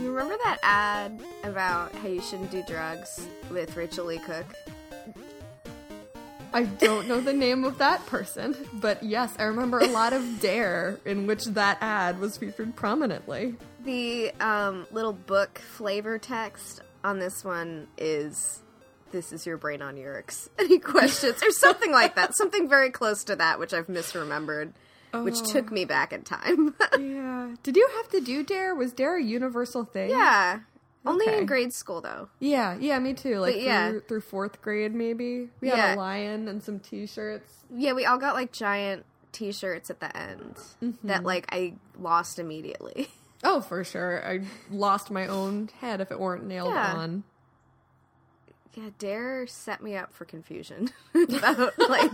You remember that ad about how you shouldn't do drugs with Rachel Lee Cook? I don't know the name of that person, but yes, I remember a lot of Dare in which that ad was featured prominently. The little book flavor text on this one is, "This is your brain on Yerks." Any questions? Or something like that. Something very close to that, which I've misremembered, which took me back in time. Yeah. Did you have to do Dare? Was Dare a universal thing? Yeah. Only Okay. in grade school, though. Yeah, me too. Like, through 4th grade, maybe. We had a lion and some t-shirts. Yeah, we all got, like, giant t-shirts at the end that, like, I lost immediately. Oh, for sure. I lost my own head if it weren't nailed on. Yeah, Dare set me up for confusion about, like...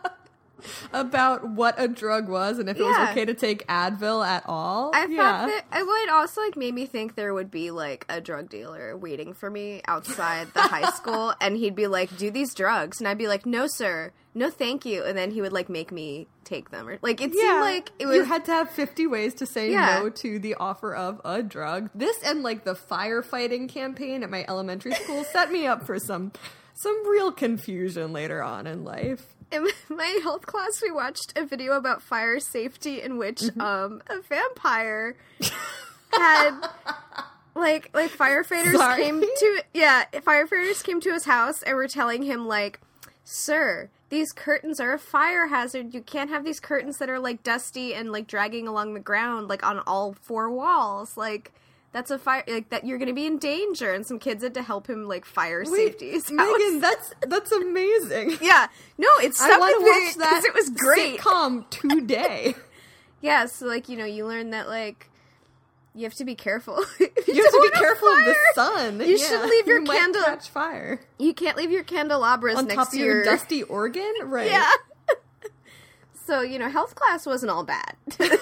About what a drug was and if it was okay to take Advil at all. I thought that it would also, like, made me think there would be, like, a drug dealer waiting for me outside the high school, and he'd be like, "Do these drugs," and I'd be like, "No, sir. No, thank you," and then he would, like, make me take them. Or, like, it seemed like it was... You had to have 50 ways to say no to the offer of a drug. This and, like, the firefighting campaign at my elementary school set me up for some real confusion later on in life. In my health class, we watched a video about fire safety in which a vampire had like firefighters firefighters came to his house and were telling him, like, "Sir, these curtains are a fire hazard. You can't have these curtains that are, like, dusty and, like, dragging along the ground, like, on all 4 walls. Like, that's a fire, like, that you're gonna be in danger." And some kids had to help him, like, safety his house. Megan, that's amazing. Yeah. No, it's I want to watch that it was great. sitcom today. Yeah, so, like, you know, you learn that, like, you have to be careful. You have to be careful of the sun. You should leave your candle... catch fire. You can't leave your candelabras on next top to of your dusty organ? Right. Yeah. So, you know, health class wasn't all bad.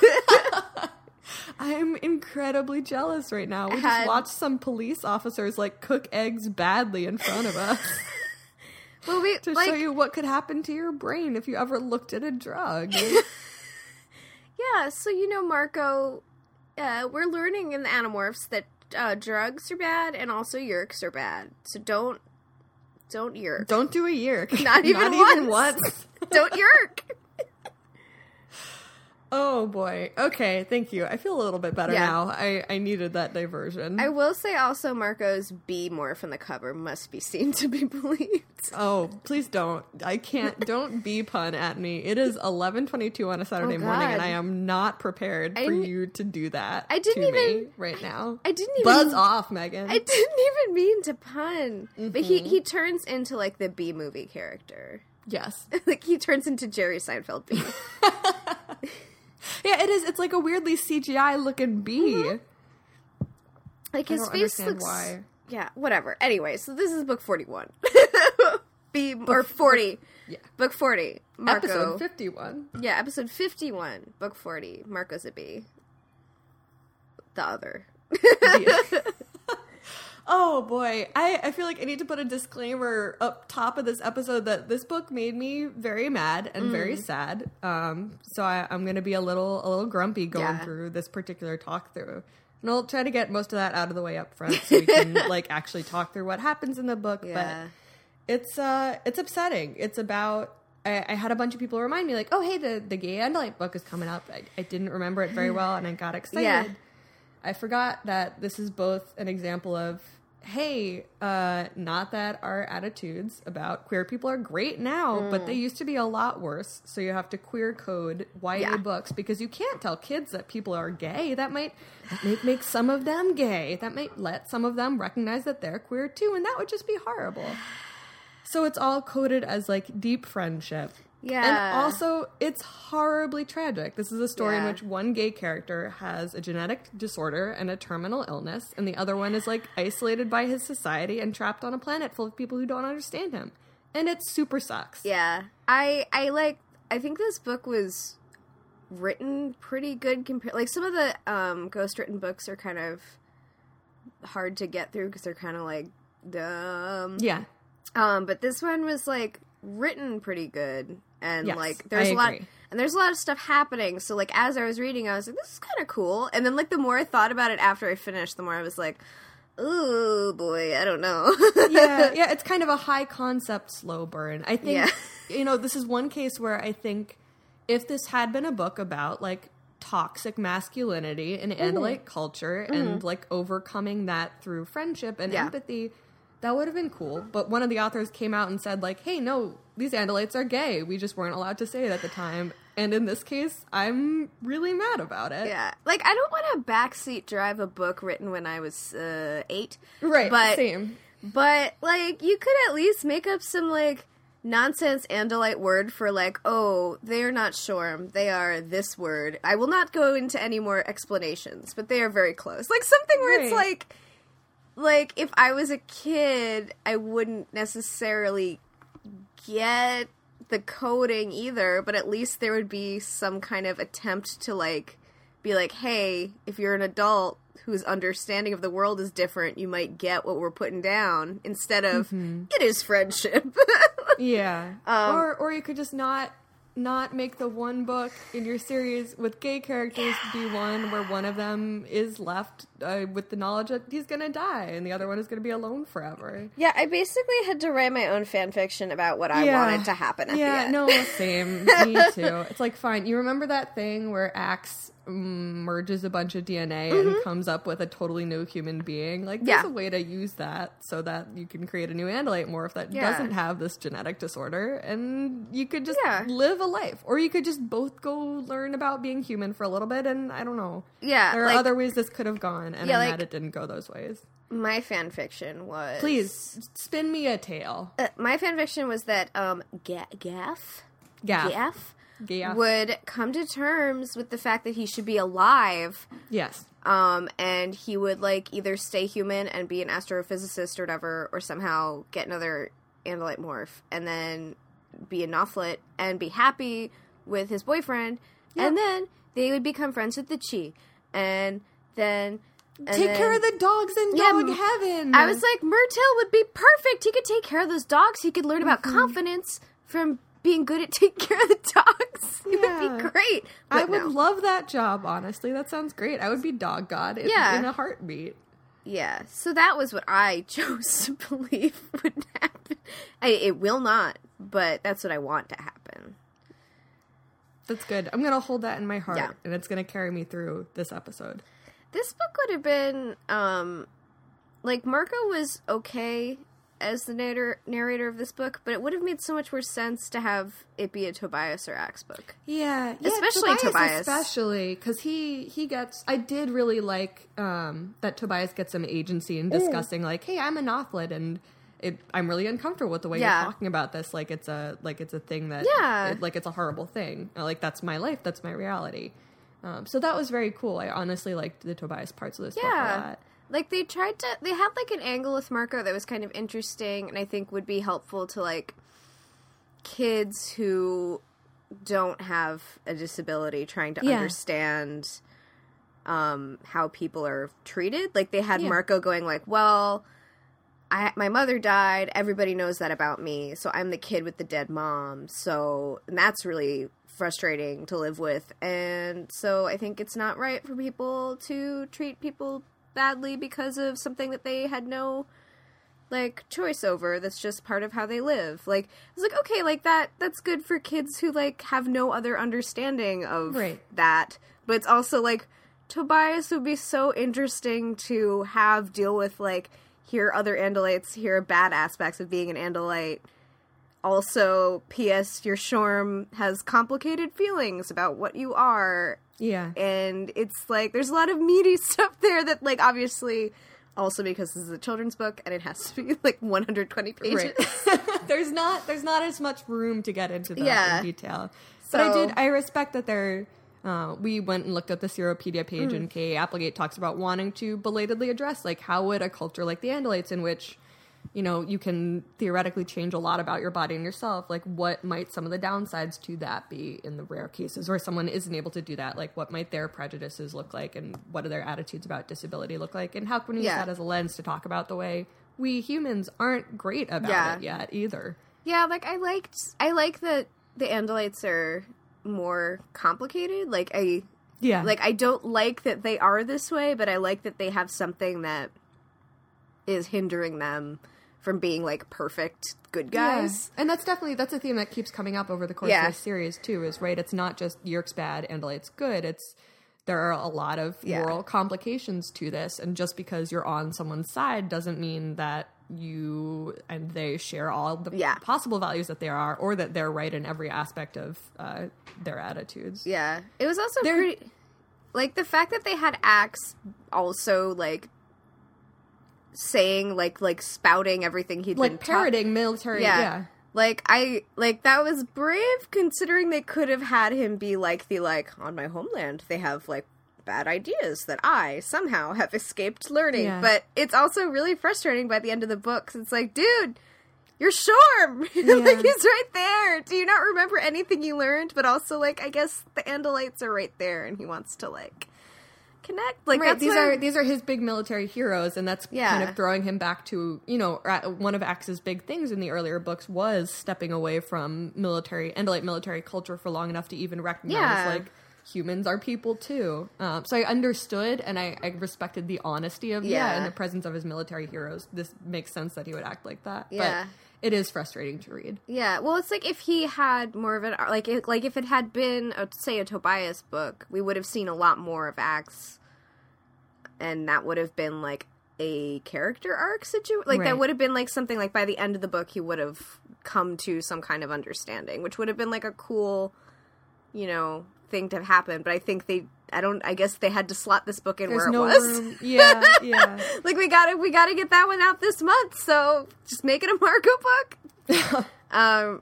I'm incredibly jealous right now. We just watched some police officers, like, cook eggs badly in front of us. Well, to show you what could happen to your brain if you ever looked at a drug. Yeah, so, you know, Marco, we're learning in the Animorphs that drugs are bad and also yerks are bad. So don't yerk. Don't do a yerk. Not even once. Don't yerk. Oh, boy. Okay, thank you. I feel a little bit better now. I needed that diversion. I will say also Marco's bee morph on the cover must be seen to be believed. Oh, please don't. I can't. Don't bee pun at me. It is 11:22 on a Saturday morning, and I am not prepared for you to do that me right now. I didn't even... Buzz off, Megan. I didn't even mean to pun. Mm-hmm. But he turns into, like, the Bee Movie character. Yes. Like, he turns into Jerry Seinfeld Bee. Yeah, it is. It's like a weirdly CGI-looking bee. Mm-hmm. Like, his face looks... why. Yeah, whatever. Anyway, so this is book 41. Or 40. Yeah. Book 40. Marco. Episode 51. Yeah, episode 51. Book 40. Marco's a bee. The other. Oh, boy. I feel like I need to put a disclaimer up top of this episode that this book made me very mad and very sad. So I'm going to be a little grumpy going through this particular talk through. And I'll try to get most of that out of the way up front so we can, like, actually talk through what happens in the book. Yeah. But it's upsetting. It's about... I had a bunch of people remind me, like, oh, hey, the Gay Andalite book is coming up. I didn't remember it very well, and I got excited. Yeah. I forgot that this is both an example of, hey, not that our attitudes about queer people are great now, but they used to be a lot worse. So you have to queer code YA books because you can't tell kids that people are gay. That might make some of them gay. That might let some of them recognize that they're queer too, and that would just be horrible. So it's all coded as, like, deep friendship. Yeah. And also, it's horribly tragic. This is a story in which one gay character has a genetic disorder and a terminal illness, and the other one is, like, isolated by his society and trapped on a planet full of people who don't understand him. And it super sucks. Yeah. I think this book was written pretty good compared... Like, some of the ghost-written books are kind of hard to get through because they're kind of, like, dumb. Yeah. But this one was, like, written pretty good. And, yes, like, there's And there's a lot of stuff happening. So, like, as I was reading, I was like, this is kind of cool. And then, like, the more I thought about it after I finished, the more I was like, oh, boy, I don't know. yeah, it's kind of a high concept, slow burn. I think, this is one case where I think if this had been a book about, like, toxic masculinity and Andalite culture and, like, overcoming that through friendship and empathy, that would have been cool. But one of the authors came out and said, like, hey, no, these Andalites are gay. We just weren't allowed to say it at the time. And in this case, I'm really mad about it. Yeah. Like, I don't want to backseat drive a book written when I was 8. Right, same. But, like, you could at least make up some, like, nonsense Andalite word for, like, oh, they are not Shorm. They are this word. I will not go into any more explanations, but they are very close. Like, something where it's, like, if I was a kid, I wouldn't necessarily get the coding either, but at least there would be some kind of attempt to, like, be like, hey, if you're an adult whose understanding of the world is different, you might get what we're putting down, instead of, it is friendship. Yeah. Or you could just not make the one book in your series with gay characters be one where one of them is left with the knowledge that he's gonna die and the other one is gonna be alone forever. Yeah, I basically had to write my own fan fiction about what I wanted to happen at the end. No, same. Me too. It's like, fine, you remember that thing where Axe merges a bunch of DNA and comes up with a totally new human being? Like, there's a way to use that so that you can create a new Andalite morph that doesn't have this genetic disorder, and you could just live a life. Or you could just both go learn about being human for a little bit, and I don't know. Yeah. There are other ways this could have gone, and I'm mad it didn't go those ways. My fan fiction was... Please, spin me a tale. My fan fiction was that Gaff would come to terms with the fact that he should be alive. Yes. And he would, like, either stay human and be an astrophysicist or whatever, or somehow get another Andalite morph, and then be a Nothlit and be happy with his boyfriend, and then they would become friends with the Chi, and then... take care of the dogs in dog heaven. I was like, Myrtil would be perfect. He could take care of those dogs. He could learn about confidence from being good at taking care of the dogs. It would be great. But I would love that job, honestly. That sounds great. I would be dog god in a heartbeat. Yeah, so that was what I chose to believe would happen. It will not, but that's what I want to happen. That's good. I'm going to hold that in my heart, and it's going to carry me through this episode. This book would have been, like, Marco was okay as the narrator of this book, but it would have made so much more sense to have it be a Tobias or Axe book. Yeah, especially Tobias. Especially, because he gets... I did really like that Tobias gets some agency in discussing, like, hey, I'm a Nothlit, and I'm really uncomfortable with the way you're talking about this. Like, it's a thing that... like, it's a horrible thing. Like, that's my life, that's my reality. So that was very cool. I honestly liked the Tobias parts of this book a lot. Like, they had, like, an angle with Marco that was kind of interesting, and I think would be helpful to, like, kids who don't have a disability trying to understand how people are treated. Like, they had Marco going, like, well, my mother died, everybody knows that about me, so I'm the kid with the dead mom, and that's really frustrating to live with, and so I think it's not right for people to treat people badly because of something that they had no, like, choice over. That's just part of how they live. Like, I was like, okay, like, that's good for kids who, like, have no other understanding of that. But it's also, like, Tobias would be so interesting to have deal with, like, here are other Andalites, here are bad aspects of being an Andalite. Also, P.S., your Shorm has complicated feelings about what you are. Yeah. And it's, like, there's a lot of meaty stuff there that, like, obviously, also because this is a children's book and it has to be, like, 120 pages. Right. there's not as much room to get into that in detail. But I respect that we went and looked at the Seropedia page and K.A. Applegate talks about wanting to belatedly address, like, how would a culture like the Andalites, in which, you know, you can theoretically change a lot about your body and yourself, like, what might some of the downsides to that be in the rare cases where someone isn't able to do that? Like, what might their prejudices look like, and what do their attitudes about disability look like? And how can we use that as a lens to talk about the way we humans aren't great about it yet either? Yeah, like, I like that the Andalites are more complicated. Like, I don't like that they are this way, but I like that they have something that is hindering them from being, like, perfect good guys. Yeah. And that's a theme that keeps coming up over the course of this series, too, is, right, it's not just Yeerk's bad, Andalate's good, there are a lot of moral complications to this, and just because you're on someone's side doesn't mean that you and they share all the possible values that they are, or that they're right in every aspect of their attitudes. Yeah. It was also pretty... Like, the fact that they had Axe also, like, saying, like spouting everything he'd been parroting military, Like, that was brave, considering they could have had him be like, on my homeland, they have, like, bad ideas that I somehow have escaped learning. Yeah. But it's also really frustrating by the end of the book. It's like, dude, you're Shorm! Like, he's right there! Do you not remember anything you learned? But also, like, I guess the Andalites are right there, and he wants to, like, connect. Like, right, these are his big military heroes, and that's kind of throwing him back to, you know, one of Axe's big things in the earlier books was stepping away from Andalite military culture for long enough to even recognize, like, humans are people too. So I understood, and I respected the honesty of in the presence of his military heroes. This makes sense that he would act like that. Yeah. But it is frustrating to read. Yeah, well, it's like if he had more of an... Like if it had been, say, a Tobias book, we would have seen a lot more of Axe, and that would have been, like, a character arc situation. Like, that would have been, like, something, like, by the end of the book, he would have come to some kind of understanding, which would have been, like, a cool, you know, thing to have happened. But I think I guess they had to slot this book in where it was. Room. Yeah. Like, we gotta get that one out this month, so just make it a Marco book.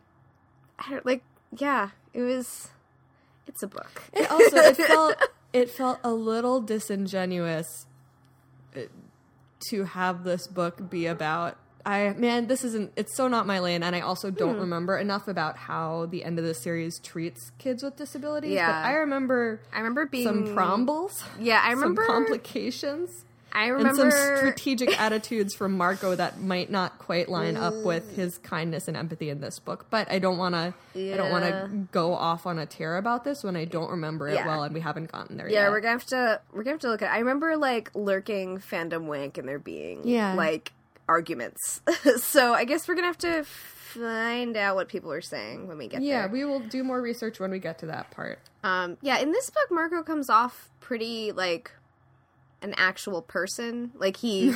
It's a book. It also, it felt a little disingenuous to have this book be about... it's so not my lane, and I also don't remember enough about how the end of the series treats kids with disabilities. Yeah. But I remember being... some prombles. Yeah, I remember... some complications. I remember... and some strategic attitudes from Marco that might not quite line up with his kindness and empathy in this book. But I don't want to go off on a tear about this when I don't remember it well, and we haven't gotten there yet. Yeah, we're gonna have to look at it. I remember, like, lurking fandom wank and there being like arguments. So I guess we're gonna have to find out what people are saying when we get there. Yeah, we will do more research when we get to that part. In this book, Marco comes off pretty, like, an actual person. Like, he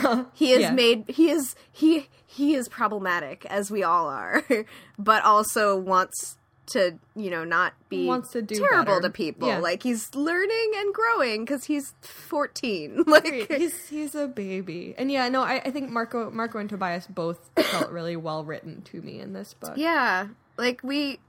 is problematic, as we all are, but also wants to, you know, not be terrible to people. Yeah. Like, he's learning and growing because he's 14. Like, he's a baby. And I think Marco and Tobias both felt really well written to me in this book. Yeah. Like,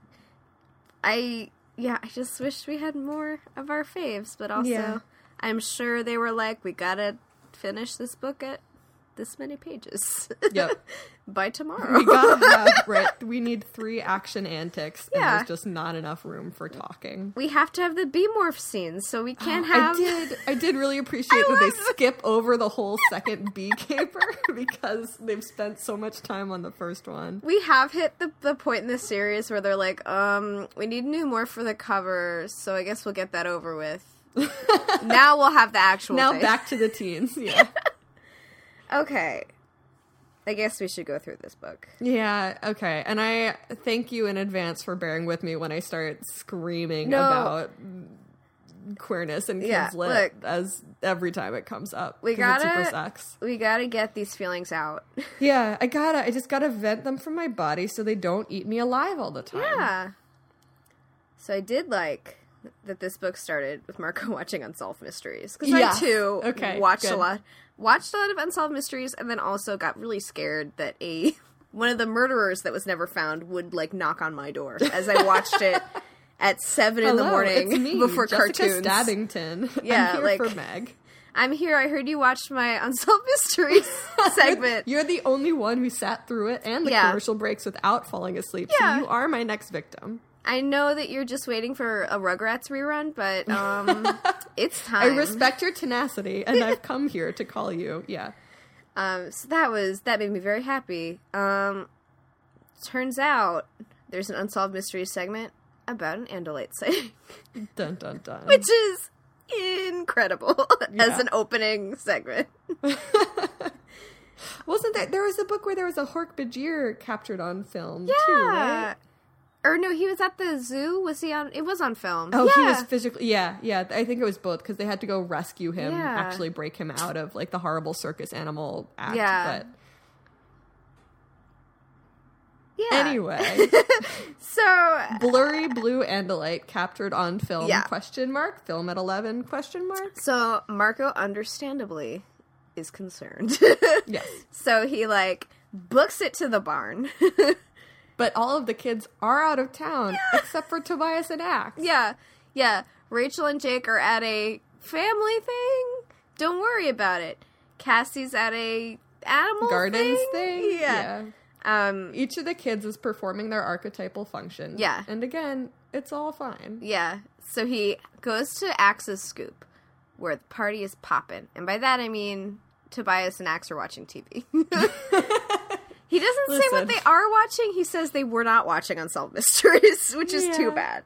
I just wish we had more of our faves, but also I'm sure they were like, we gotta finish this book at this many pages. Yep. By tomorrow. We gotta have, we need 3 action antics, and there's just not enough room for talking. We have to have the Beemorph scenes, so we can't have... I did really appreciate that they skip over the whole second bee caper, because they've spent so much time on the first one. We have hit the point in the series where they're like, we need new more for the cover, so I guess we'll get that over with. Now we'll have the actual Now thing. Back to the teens, yeah. Okay. I guess we should go through this book. Yeah, okay. And I thank you in advance for bearing with me when I start screaming about queerness and kids lit as every time it comes up. We gotta get these feelings out. Yeah, I just gotta vent them from my body so they don't eat me alive all the time. Yeah. So I did like that this book started with Marco watching Unsolved Mysteries. Because I, too, watched a lot of Unsolved Mysteries, and then also got really scared that one of the murderers that was never found would, like, knock on my door as I watched it at 7 in the morning it's me, before Jessica cartoons. Stabbington. Yeah, I'm here for Meg. I'm here. I heard you watched my Unsolved Mysteries segment. You're the only one who sat through it and the commercial breaks without falling asleep, so you are my next victim. I know that you're just waiting for a Rugrats rerun, but it's time. I respect your tenacity, and I've come here to call you. Yeah. So that made me very happy. Turns out there's an Unsolved Mysteries segment about an Andalite sighting. Dun, dun, dun. Which is incredible as Yeah. an opening segment. Wasn't there was a book where there was a Hork-Bajir captured on film, Yeah. too, right? Or no, he was at the zoo. Was he on? It was on film. Oh, yeah. he was physically... Yeah. I think it was both, because they had to go rescue him, Yeah. actually break him out of, like, the horrible circus animal act. Yeah. But Yeah. anyway, So blurry blue Andalite captured on film, Yeah. question mark, film at 11, question mark? So Marco understandably is concerned. Yes. So he like books it to the barn. But all of the kids are out of town, except for Tobias and Axe. Yeah. Rachel and Jake are at a family thing. Don't worry about it. Cassie's at a animal Gardens thing? Yeah. Each of the kids is performing their archetypal function. Yeah. And again, it's all fine. Yeah. So he goes to Axe's scoop, where the party is poppin'. And by that I mean Tobias and Axe are watching TV. He doesn't say what Listen. they are watching. He says they were not watching Unsolved Mysteries, which is too bad.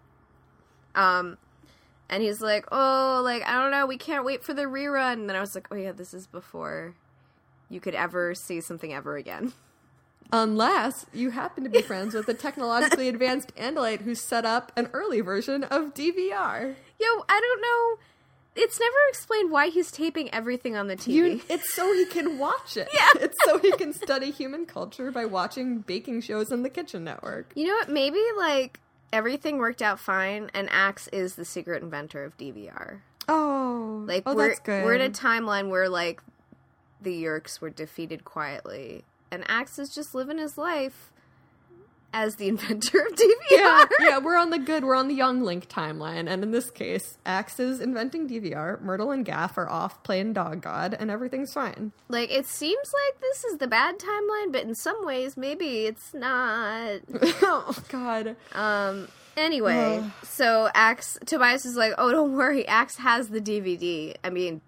And he's like, oh, like, I don't know, we can't wait for the rerun. And then I was like, oh yeah, this is before you could ever see something ever again. Unless you happen to be friends with a technologically advanced Andalite who set up an early version of DVR. Yo, I don't know. It's never explained why he's taping everything on the TV. It's so he can watch it. Yeah. It's so he can study human culture by watching baking shows on the Kitchen Network. You know what? Maybe, like, everything worked out fine, and Axe is the secret inventor of DVR. Oh, Like, that's good. we're in a timeline where, like, the Yeerks were defeated quietly, and Axe is just living his life as the inventor of DVR. Yeah, we're on the Young Link timeline, and in this case, Axe is inventing DVR, Myrtle and Gaff are off playing Dog God, and everything's fine. Like, it seems like this is the bad timeline, but in some ways, maybe it's not. Oh, God. Anyway, so Tobias is like, oh, don't worry, Axe has the DVD.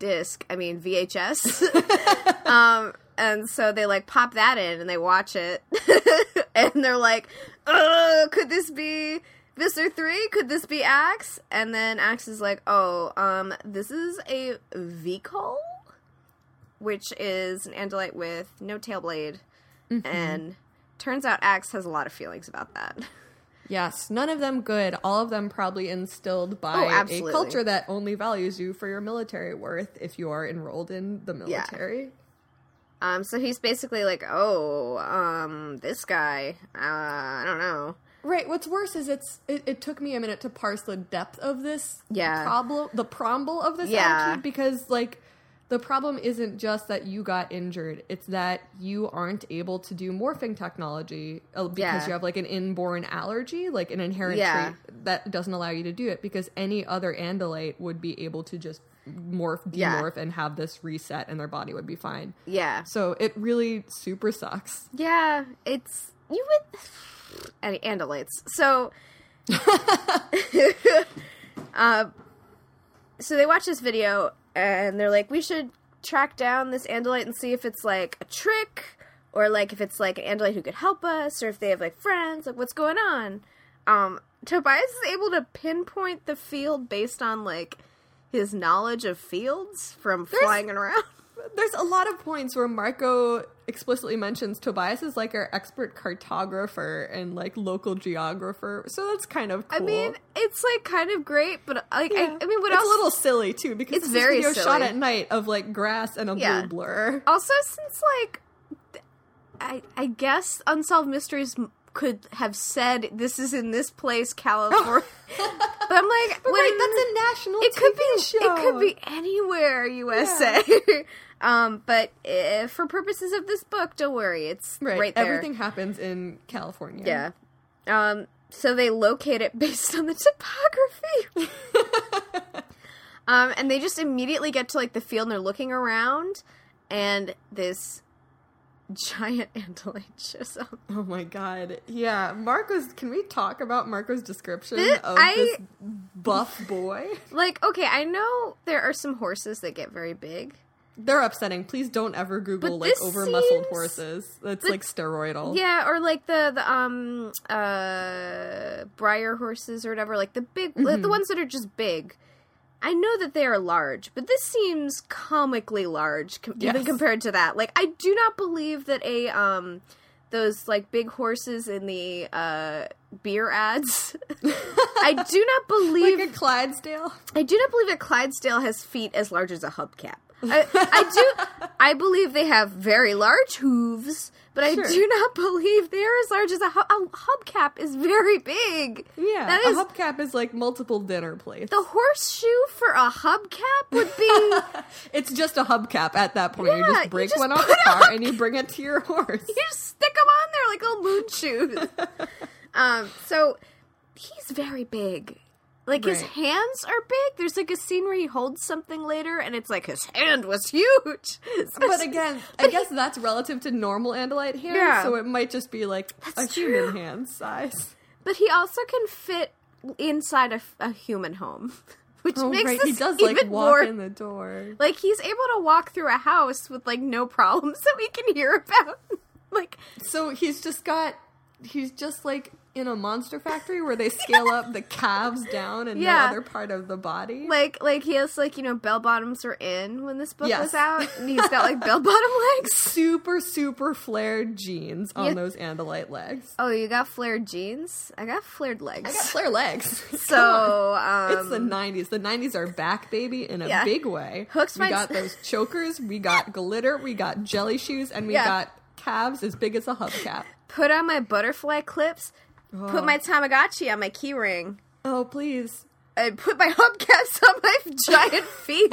VHS. And so they, like, pop that in and they watch it. And they're like, could this be Visser 3? Could this be Axe? And then Axe is like, this is a Vikol, which is an Andalite with no tail blade. Mm-hmm. And turns out Axe has a lot of feelings about that. Yes, none of them good. All of them probably instilled by a culture that only values you for your military worth if you are enrolled in the military. Yeah. So he's basically like, this guy, I don't know. Right, what's worse is it took me a minute to parse the depth of this problem, the preamble of this attitude, because, like, the problem isn't just that you got injured, it's that you aren't able to do morphing technology because you have, like, an inborn allergy, like an inherent trait that doesn't allow you to do it, because any other Andalite would be able to just demorph and have this reset and their body would be fine. Yeah. So it really super sucks. Yeah, it's... You would... Andalites. So... so they watch this video and they're like, we should track down this Andalite and see if it's, like, a trick or, like, if it's, like, an Andalite who could help us or if they have, like, friends. Like, what's going on? Tobias is able to pinpoint the field based on, like, his knowledge of fields from flying around. There's a lot of points where Marco explicitly mentions Tobias is like our expert cartographer and like local geographer, so that's kind of cool. I mean, it's like kind of great, but like I mean, what it's else? A little silly too because it's it's very video silly. shot at night of like grass and a blue blur. Also, since like I guess Unsolved Mysteries could have said this is in this place, California. But I'm like, that's a national show. It could be anywhere, USA. Yeah. But for purposes of this book, don't worry, it's right there. Everything happens in California. Yeah. So they locate it based on the topography. And they just immediately get to like the field and they're looking around, and this giant Andalite shows up. Oh my god. Yeah, can we talk about Marco's description of this buff boy? Like, okay, I know there are some horses that get very big. They're upsetting. Please don't ever Google, But like, this over-muscled seems- horses. That's, like, steroidal. Yeah, or like the Breyer horses or whatever, like the big, the ones that are just big. I know that they are large, but this seems comically large, even compared to that. Like, I do not believe that those, like, big horses in the beer ads. I do not believe... Like a Clydesdale? I do not believe that Clydesdale has feet as large as a hubcap. I believe they have very large hooves, but I do not believe they're as large as a hubcap is very big. Yeah, that is, a hubcap is like multiple dinner plates. The horseshoe for a hubcap would be... It's just a hubcap at that point. Yeah, you just break just one off the car and you bring it to your horse. You just stick them on there like little moon shoes. So he's very big. Like, his hands are big. There's, like, a scene where he holds something later, and it's like, his hand was huge. But again, I guess that's relative to normal Andalite hands, so it might just be, like, human hand size. But he also can fit inside a human home, which makes this he does, even like, walk more... in the door. Like, he's able to walk through a house with, like, no problems that we can hear about. Like... So he's just, like... in a monster factory where they scale up the calves down and no other part of the body. Like he has, like, you know, bell bottoms are in when this book was out, and he's got, like, bell bottom legs. Super, super flared jeans on those Andalite legs. Oh, you got flared jeans? I got flared legs. I got flare legs. So, it's the 90s. The 90s are back, baby, in a big way. We got those chokers, we got glitter, we got jelly shoes, and we got calves as big as a hubcap. Put on my butterfly clips. Put my Tamagotchi on my keyring. Oh, please. And put my hubcaps on my giant feet.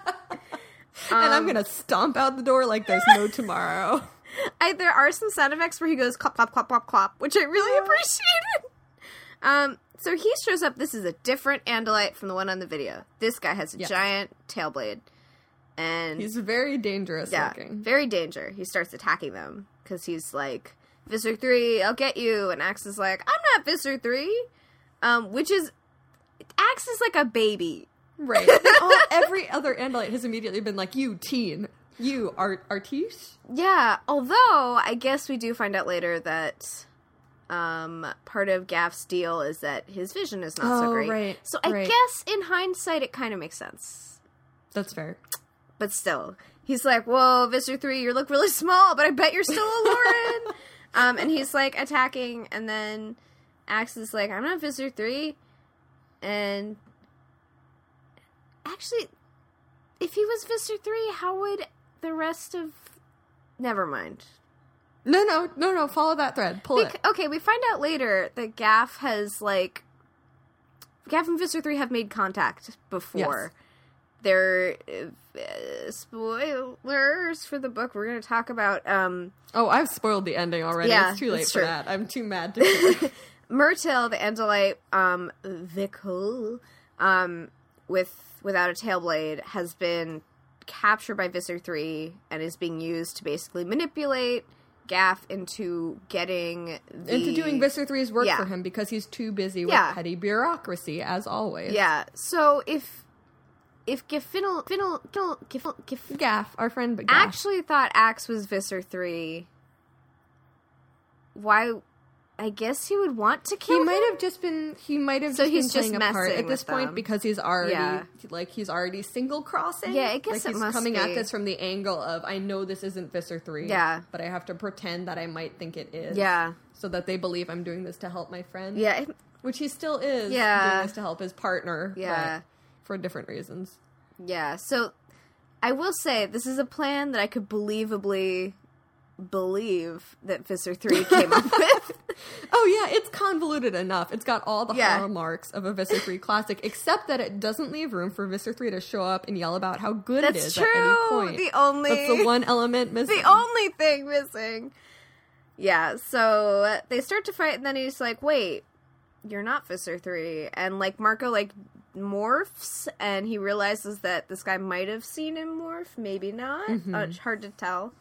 And I'm going to stomp out the door like there's no tomorrow. There are some sound effects where he goes clop, clop, clop, clop, clop, which I really appreciated. So he shows up. This is a different Andalite from the one on the video. This guy has a giant tail blade. And he's very dangerous looking. Very danger. He starts attacking them because he's like... Visser 3, I'll get you. And Axe is like, I'm not Visser 3. Which is... Axe is like a baby. Right. Every other Andalite has immediately been like, you, teen. You, Artiche? Yeah, although, I guess we do find out later that part of Gaff's deal is that his vision is not so great. Right. So I guess, in hindsight, it kind of makes sense. That's fair. But still, he's like, whoa, Visser 3, you look really small, but I bet you're still a Lauren. And he's, like, attacking, and then Axe is like, I'm not Visser 3. And actually, if he was Visser 3, how would the rest of... Never mind. No, follow that thread. Pull it. Okay, we find out later that Gaff has, like... Gaff and Visser 3 have made contact before. Yes. They're... spoilers for the book. We're going to talk about... Oh, I've spoiled the ending already. Yeah, it's too late for that. I'm too mad to do it. Myrtil, the Andalite, Vikul, without a tail blade, has been captured by Visser 3 and is being used to basically manipulate Gaff into getting into doing Visser 3's work for him because he's too busy with petty bureaucracy, as always. Yeah. So if Gaff, our friend Gaff, actually thought Axe was Visser 3, why... I guess he would want to kill him. He might have so just he's been just playing a part at this point them. Because he's already he's already single crossing. Yeah, I guess like he's coming at this from the angle of I know this isn't Visser 3. Yeah. But I have to pretend that I might think it is. Yeah. So that they believe I'm doing this to help my friend. Yeah. Which he still is doing this to help his partner. Yeah. But for different reasons. Yeah. So I will say this is a plan that I could believably believe that Visser 3 came up with. Oh yeah, it's convoluted enough. It's got all the hallmarks of a Visser 3 classic, except that it doesn't leave room for Visser 3 to show up and yell about how good it is true. At any point. That's the one element missing. The only thing missing. Yeah, so they start to fight, and then he's like, wait, you're not Visser 3. And, like, Marco, like, morphs, and he realizes that this guy might have seen him morph, maybe not. It's hard to tell.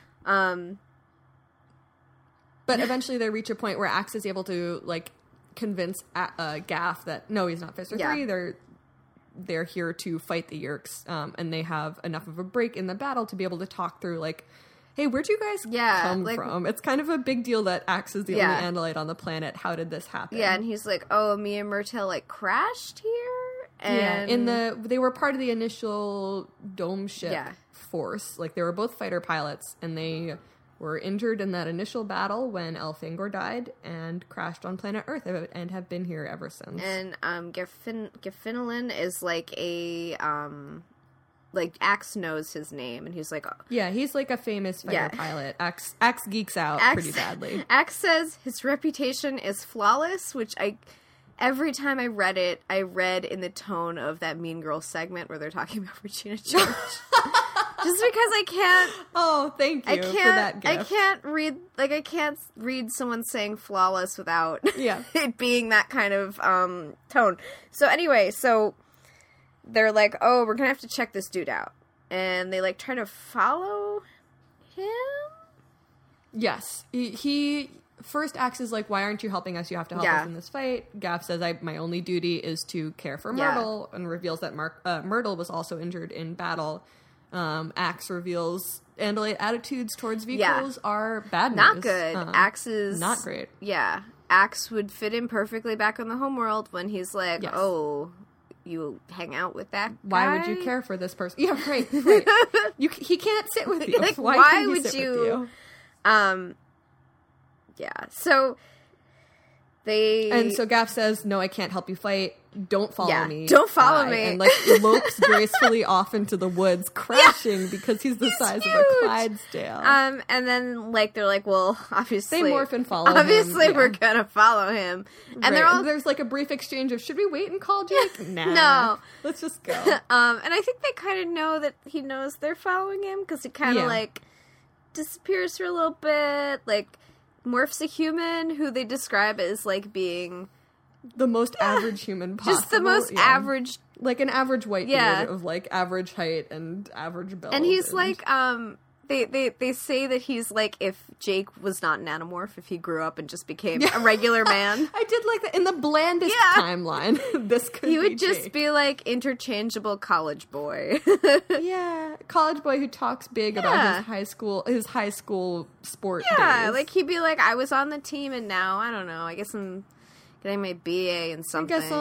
But eventually they reach a point where Axe is able to, like, convince Gaff that, no, he's not Visser 3. they're here to fight the Yeerks, and they have enough of a break in the battle to be able to talk through, like, hey, where'd you guys come from? It's kind of a big deal that Axe is the only Andalite on the planet. How did this happen? Yeah, and he's like, oh, me and Myrtle, like, crashed here? And they were part of the initial dome ship force. Like, they were both fighter pilots, and they were injured in that initial battle when Elfangor died and crashed on planet Earth and have been here ever since. And Gefinelin is like a like Axe knows his name, and he's like, oh. Yeah, he's like a famous fighter pilot. Axe geeks out pretty badly. Axe says his reputation is flawless, which every time I read it, I read in the tone of that Mean Girls segment where they're talking about Regina George. Just because I can't. Oh, thank you for that gift. I can't read someone saying flawless without it being that kind of tone. So anyway, they're like, oh, we're gonna have to check this dude out, and they like try to follow him. Yes, he first Axe is like, why aren't you helping us? You have to help us in this fight. Gaff says, my only duty is to care for Myrtle, and reveals that Myrtle was also injured in battle. Axe reveals Andalite attitudes towards vehicles are bad news. Not good. Axe is not great. Yeah. Axe would fit in perfectly back in the homeworld when he's like, oh, you hang out with that guy? Why would you care for this person? Yeah, right. He can't sit with you. Like, why would sit you? With you? Yeah. So so Gaff says, no, I can't help you fight. Don't follow me. Don't follow me. And like lopes gracefully off into the woods, crashing because he's the size huge. Of a Clydesdale. And then like they're like, well, obviously they morph and follow him. Obviously we're gonna follow him. And there's like a brief exchange of, should we wait and call Jake? Nah. No. Let's just go. And I think they kind of know that he knows they're following him because he kind of like disappears for a little bit, like morphs a human who they describe as like being the most average human possible. Just the most average. Like an average white dude of like average height and average build. And he's like, they say that he's like if Jake was not an Animorph, if he grew up and just became a regular man. I did like that. In the blandest timeline, this could he would be just Jake. be like interchangeable college boy. Yeah, college boy who talks big about his high school sport days. Like he'd be like, I was on the team and now, I don't know, I guess I'm getting my BA in something. I guess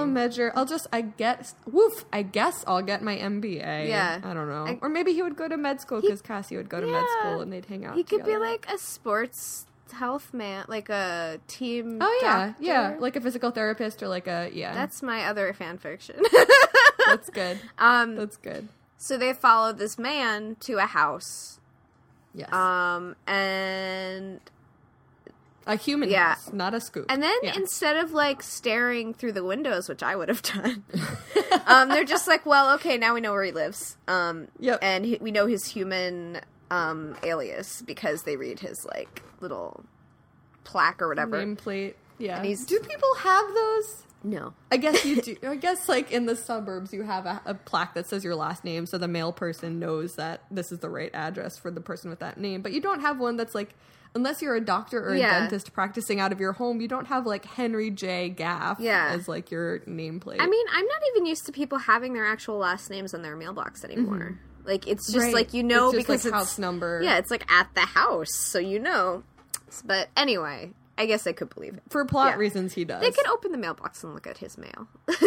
I'll get my MBA. Yeah. I don't know. Or maybe he would go to med school because Cassie would go to med school and they'd hang out He could together. be like a sports health man, like a team doctor. Yeah. Like a physical therapist or like That's my other fan fiction. That's good. That's good. So they follow this man to a house. Yes. And a human house, not a scoop. And then instead of like staring through the windows, which I would have done, they're just like, well, okay, now we know where he lives. And we know his human alias because they read his like little plaque or whatever. Nameplate. Yeah. And do people have those? No. I guess you do. I guess like in the suburbs you have a plaque that says your last name so the mail person knows that this is the right address for the person with that name. But you don't have one that's like, unless you're a doctor or a dentist practicing out of your home, you don't have like Henry J. Gaff as like your nameplate. I mean, I'm not even used to people having their actual last names on their mailbox anymore. Mm-hmm. Like it's just like, you know, it's just because like house number. Yeah, it's like at the house, so you know. But anyway, I guess I could believe it. For plot reasons, he does. They could open the mailbox and look at his mail.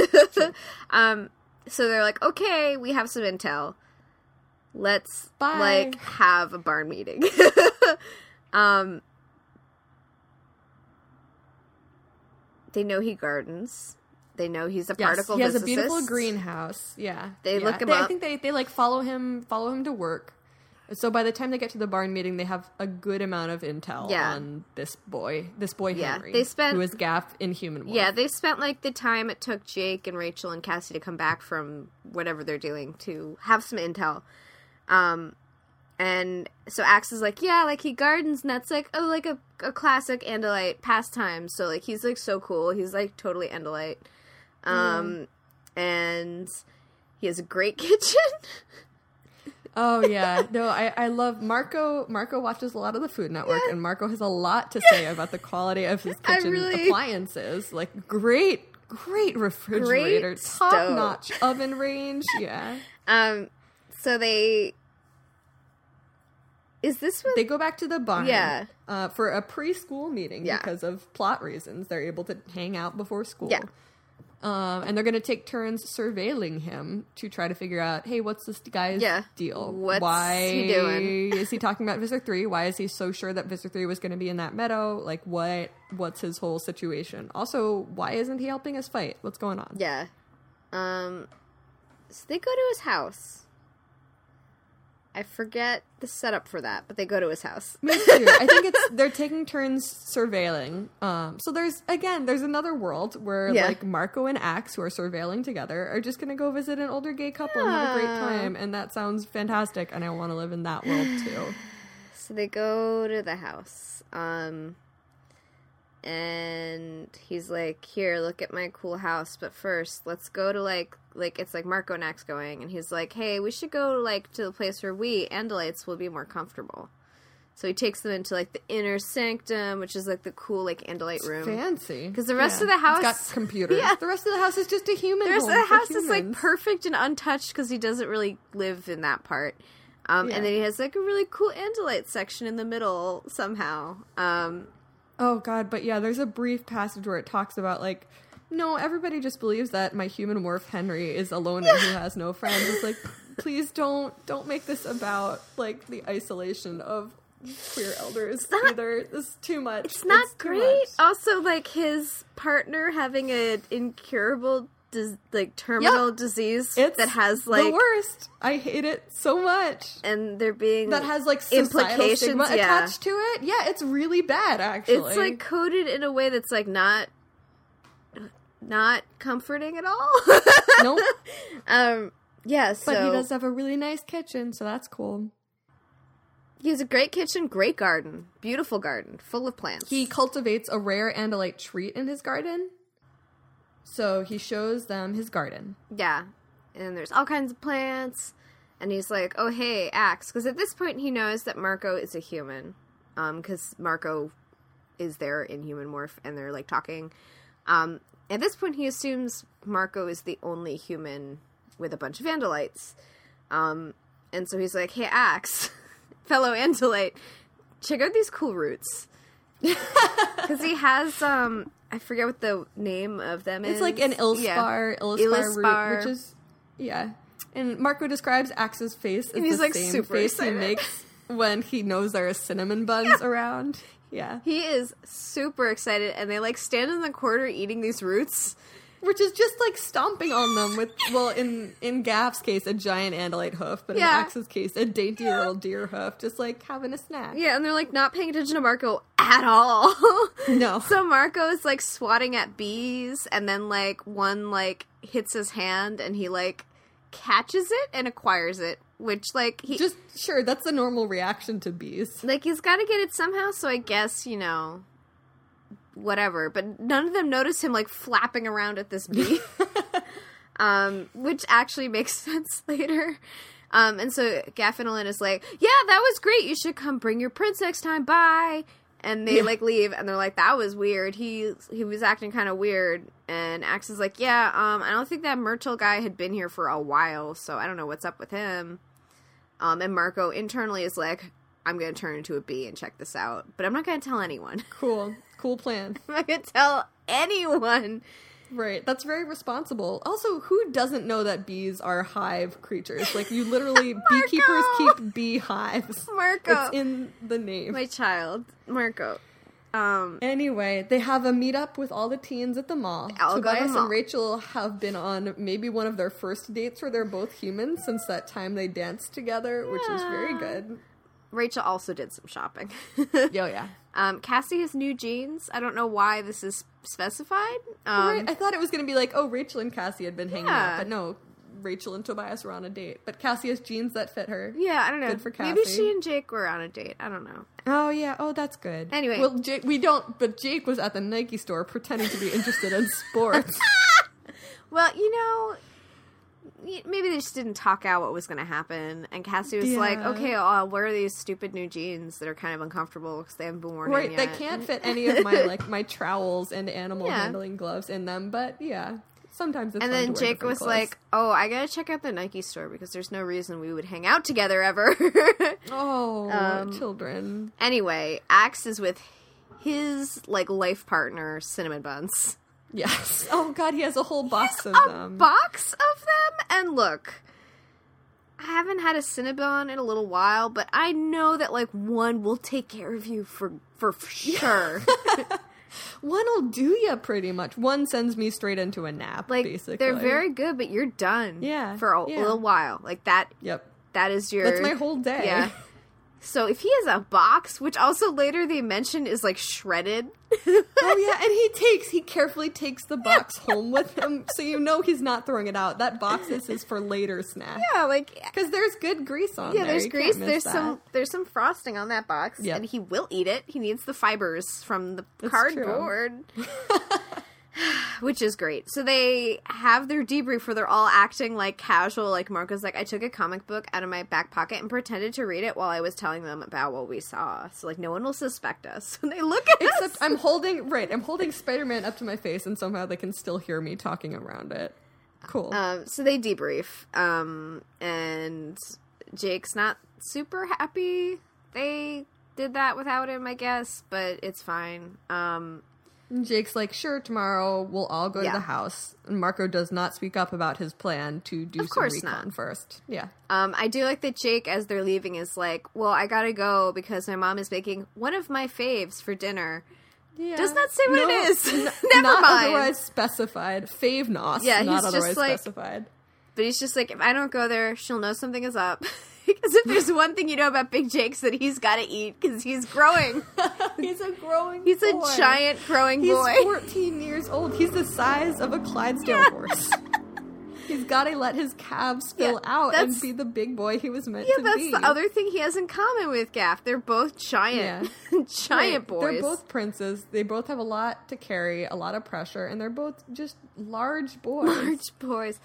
So they're like, okay, we have some intel. Let's like have a barn meeting. They know he gardens. They know he's a particle physicist. He has a beautiful greenhouse. Yeah. They look him up. I think they like follow him to work. So by the time they get to the barn meeting, they have a good amount of intel on this boy Henry, who is Gaff in human form. Yeah, they spent like the time it took Jake and Rachel and Cassie to come back from whatever they're doing to have some intel. And so Axe is like, yeah, like he gardens, and that's like a classic Andalite pastime. So like he's like so cool. He's like totally Andalite. And he has a great kitchen. Oh yeah, no, I love Marco. Marco watches a lot of the Food Network, and Marco has a lot to say about the quality of his kitchen appliances. Like great great refrigerator, Great stove. top-notch oven range. Yeah. So they... Is this what... They go back to the barn Yeah. For a preschool meeting Yeah. because of plot reasons. They're able to hang out before school. Yeah. And they're going to take turns surveilling him to try to figure out, hey, what's this guy's deal? What's he doing? Is he talking about Visser 3? Why is he so sure that Visser 3 was going to be in that meadow? Like, what's his whole situation? Also, why isn't he helping us fight? What's going on? Yeah. So they go to his house. I forget the setup for that, but they go to his house. Me too. I think they're taking turns surveilling. So there's another world where like Marco and Axe, who are surveilling together, are just gonna go visit an older gay couple and have a great time, and that sounds fantastic, and I want to live in that world too. So they go to the house. And he's like, here, look at my cool house, but first, let's go to, like, it's like Marco and Axe going, and he's like, hey, we should go, like, to the place where we, Andalites, will be more comfortable. So he takes them into, like, the inner sanctum, which is, like, the cool, like, Andalite room. Fancy. Because the rest of the house... It's got computers. Yeah. The rest of the house is just a human The rest home of the house for is, like, humans. perfect and untouched, because he doesn't really live in that part. And then he has, like, a really cool Andalite section in the middle, somehow. Oh, God, but yeah, there's a brief passage where it talks about, like, no, everybody just believes that my human morph Henry is a loner who has no friends. It's like, please don't make this about, like, the isolation of queer elders either. This is too much. It's not great. Also, like, his partner having an incurable, terminal disease that has, like... the worst. I hate it so much. And there being... That has, like, implications stigma attached to it. Yeah, it's really bad, actually. It's, like, coded in a way that's, like, not comforting at all. Nope. Yeah, so... But he does have a really nice kitchen, so that's cool. He has a great kitchen, great garden. Beautiful garden, full of plants. He cultivates a rare Andalite treat in his garden. So he shows them his garden. Yeah. And there's all kinds of plants. And he's like, oh, hey, Axe. Because at this point, he knows that Marco is a human. Because Marco is there in human morph, and they're, like, talking. At this point, he assumes Marco is the only human with a bunch of Andalites. And so he's like, hey, Axe, fellow Andalite, check out these cool roots. Because he has, I forget what the name of them is. It's like an Illispar root, which is, And Marco describes Axe's face as the like, same super face excited. he makes when he knows there are cinnamon buns around. Yeah. He is super excited, and they, like, stand in the corner eating these roots. Which is just, like, stomping on them with, well, in Gaff's case, a giant Andalite hoof, but in Axe's case, a dainty little deer hoof, just, like, having a snack. Yeah, and they're, like, not paying attention to Marco at all. No. So Marco is, like, swatting at bees, and then, like, one, like, hits his hand, and he, like, catches it and acquires it, which, like, he... Just, sure, that's the normal reaction to bees. Like, he's gotta get it somehow, so I guess, you know... whatever, but none of them notice him, like, flapping around at this bee. Which actually makes sense later. And so Gaffinolin is like, yeah, that was great, you should come bring your prince next time, bye! And they, like, leave, and they're like, that was weird, he was acting kind of weird, and Axe is like, yeah, I don't think that Myrtle guy had been here for a while, so I don't know what's up with him. And Marco internally is like, I'm gonna turn into a bee and check this out, but I'm not gonna tell anyone. Cool plan. I'm not gonna tell anyone. Right, that's very responsible. Also, who doesn't know that bees are hive creatures? Like, you literally, beekeepers keep beehives. Marco. It's in the name. My child. Marco. Anyway, they have a meetup with all the teens at the mall. Tobias and Rachel have been on maybe one of their first dates where they're both humans since that time they danced together, which is very good. Rachel also did some shopping. Yeah. Cassie has new jeans. I don't know why this is specified. Right, I thought it was going to be like, oh, Rachel and Cassie had been hanging out, but no, Rachel and Tobias were on a date. But Cassie has jeans that fit her. Yeah, I don't know. Good for Cassie. Maybe she and Jake were on a date. I don't know. Oh, yeah. Oh, that's good. Anyway. Well, but Jake was at the Nike store pretending to be interested in sports. Well, you know, maybe they just didn't talk out what was going to happen. And Cassie was like, okay, what are these stupid new jeans that are kind of uncomfortable because they haven't been worn in yet? Right, they can't fit any of my, like, my trowels and animal handling gloves in them, but yeah. Sometimes it's and fun then to wear Jake was clothes. like, oh, I gotta check out the Nike store because there's no reason we would hang out together ever. Children. Anyway, Axe is with his, like, life partner, Cinnamon Buns. Yes. Oh, God, he has a whole box of them. Box of them? And look, I haven't had a Cinnabon in a little while, but I know that, like, one will take care of you for sure. One will do ya pretty much. One sends me straight into a nap, Like, basically. they're very good, but you're done. Yeah, For a yeah. little while. Like, that. Yep. That is your... That's my whole day. Yeah. So if he has a box, which also later they mention is, like, shredded. Oh, yeah, and he carefully takes the box home with him, so you know he's not throwing it out. That box is his for later snack. Yeah, like... Because there's good grease on there. there's You grease. can't miss There's some frosting on that box, Yep. and he will eat it. He needs the fibers from the That's cardboard, which is great. So they have their debrief where they're all acting like casual. Like Marco's like, I took a comic book out of my back pocket and pretended to read it while I was telling them about what we saw. So like no one will suspect us when they look at Except us. I'm holding Spider-Man up to my face, and somehow they can still hear me talking around it. Cool. So they debrief, and Jake's not super happy they did that without him, I guess, but it's fine. Jake's like, sure, tomorrow we'll all go to the house. And Marco does not speak up about his plan to do some course recon not. first. Yeah. I do like that Jake, as they're leaving, is like, well, I gotta go because my mom is making one of my faves for dinner. Yeah. Does not say what it is. Never not mind. otherwise specified. Fave nos. Yeah, not he's just otherwise like- specified. But he's just like, if I don't go there, she'll know something is up. Because if there's one thing you know about Big Jake's that he's gotta eat because he's growing. He's a growing He's boy. a giant growing He's boy. 14 years old. He's the size of a Clydesdale horse. He's got to let his calves spill out and that's- be the big boy he was meant Yeah, to that's be. the other thing he has in common with Gaff. They're both giant, giant Right. boys. They're both princes. They both have a lot to carry, a lot of pressure, and they're both just large boys. large boys.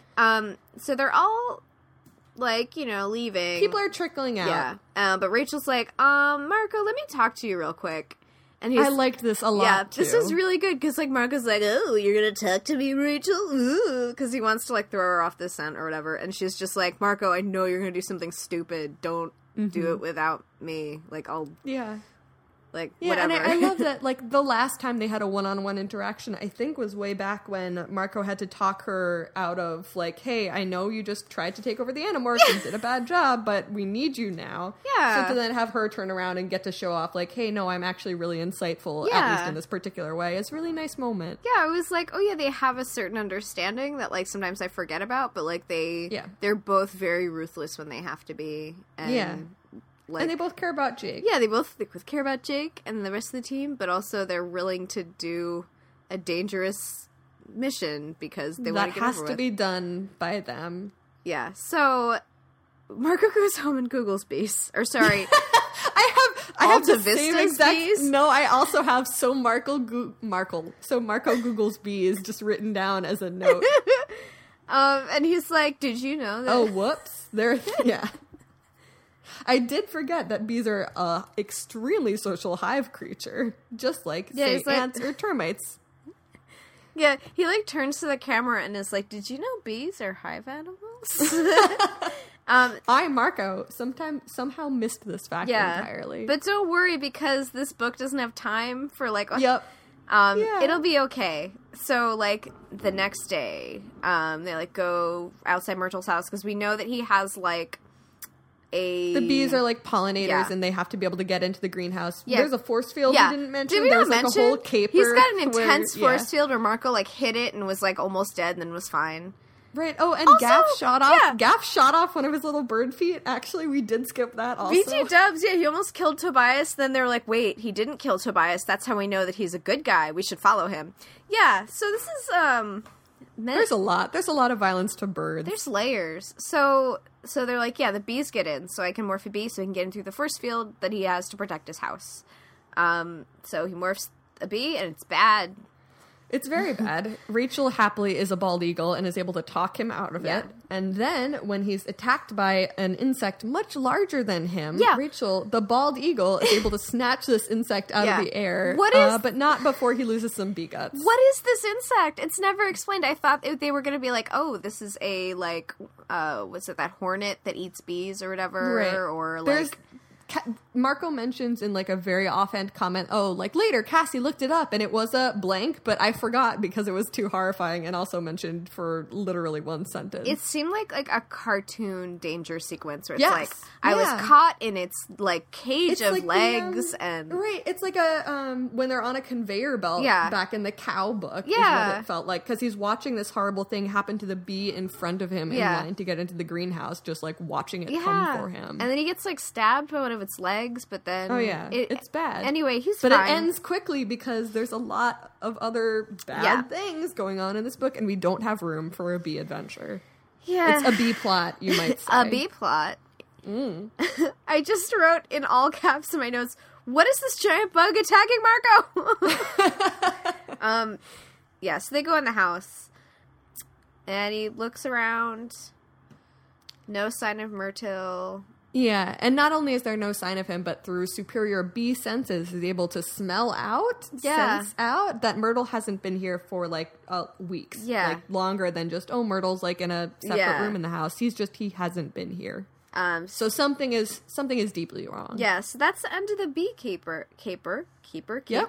So they're all like, leaving. People are trickling out. Yeah. But Rachel's like, Marco, let me talk to you real quick. And he's I liked this a lot, yeah, too. this is really good because like Marco's like, oh, you're gonna talk to me, Rachel, because he wants to like throw her off the scent or whatever, and she's just like, Marco, I know you're gonna do something stupid. Don't do it without me. Like I'll Yeah. like Yeah, whatever. and I love that, like, the last time they had a one-on-one interaction, I think was way back when Marco had to talk her out of, like, hey, I know you just tried to take over the Animorphs and did a bad job, but we need you now. Yeah. So to then have her turn around and get to show off, like, hey, no, I'm actually really insightful, at Yeah. least in this particular way. It's a really nice moment. Yeah, I was like, oh yeah, they have a certain understanding that like sometimes I forget about, but like they're both very ruthless when they have to be. And, Yeah. like, And they both care about Jake. yeah, they both care about Jake and the rest of the team, but also they're willing to do a dangerous mission because they want That to get has over to with. be done by them. Yeah, so Marco goes home and Googles bees. Or sorry, I have the Alta same Vista's exact. bees? No, I also have Marco Google's bees just written down as a note. and he's like, "Did you know that?" Oh, whoops! Yeah. I did forget that bees are a extremely social hive creature, just like say he's like- ants or termites. Yeah, he like turns to the camera and is like, "Did you know bees are hive animals?" I, Marco, somehow missed this fact entirely. But don't worry because this book doesn't have time for like. Yep. Yeah. It'll be okay. So like the next day, they like go outside Myrtle's house because we know that he has like The bees are like pollinators, Yeah. and they have to be able to get into the greenhouse. Yeah. There's a force field Yeah. we didn't mention. Did we There's not like mention? a whole caper. He's got an where- intense yeah. force field where Marco like hit it and was like almost dead and then was fine. Right. Oh, and Also, Gaff shot off. yeah. Gaff shot off one of his little bird feet. Actually, we did skip that. Also, BT Dubs, yeah, he almost killed Tobias. Then they're like, wait, he didn't kill Tobias. That's how we know that he's a good guy. We should follow him. Yeah. So this is There's a lot. There's a lot of violence to birds. There's layers. So they're like, yeah, the bees get in, so I can morph a bee so he can get in through the force field that he has to protect his house. So he morphs a bee, and it's bad. It's very bad. Rachel happily is a bald eagle and is able to talk him out of Yeah. it. And then when he's attacked by an insect much larger than him, Yeah. Rachel, the bald eagle, is able to snatch this insect out Yeah. of the air. What is- but not before he loses some bee guts. What is this insect? It's never explained. I thought they were going to be like, oh, this is a, like, was it that hornet that eats bees or whatever? Right. Or, There's like... Marco mentions in like a very offhand comment, oh, like later Cassie looked it up and it was a blank, but I forgot because it was too horrifying, and also mentioned for literally one sentence. It seemed like a cartoon danger sequence where it's Yes. like, I was Yeah. caught in its, like, cage It's of like the, legs and... right, it's like a when they're on a conveyor belt Yeah. back in the cow book is Yeah. what it felt like, because he's watching this horrible thing happen to the bee in front of him Yeah. in line to get into the greenhouse, just like watching it Yeah. come for him. And then he gets, like, stabbed by one of its legs, but then... Oh, yeah. It's bad. Anyway, he's But fine. it ends quickly because there's a lot of other bad Yeah. things going on in this book, and we don't have room for a bee adventure. Yeah. It's a B plot, you might say. A B plot. I just wrote in all caps in my notes, what is this giant bug attacking Marco? Yeah, so they go in the house, and he looks around. No sign of Myrtle. Yeah, and not only is there no sign of him, but through superior bee senses, he's able to smell out, Yeah. sense out that Myrtle hasn't been here for like weeks. Yeah. Like longer than just, oh, Myrtle's like in a separate Yeah. room in the house. He hasn't been here. So So something is deeply wrong. yeah, so that's the end of the beekeeper. Caper. Yep.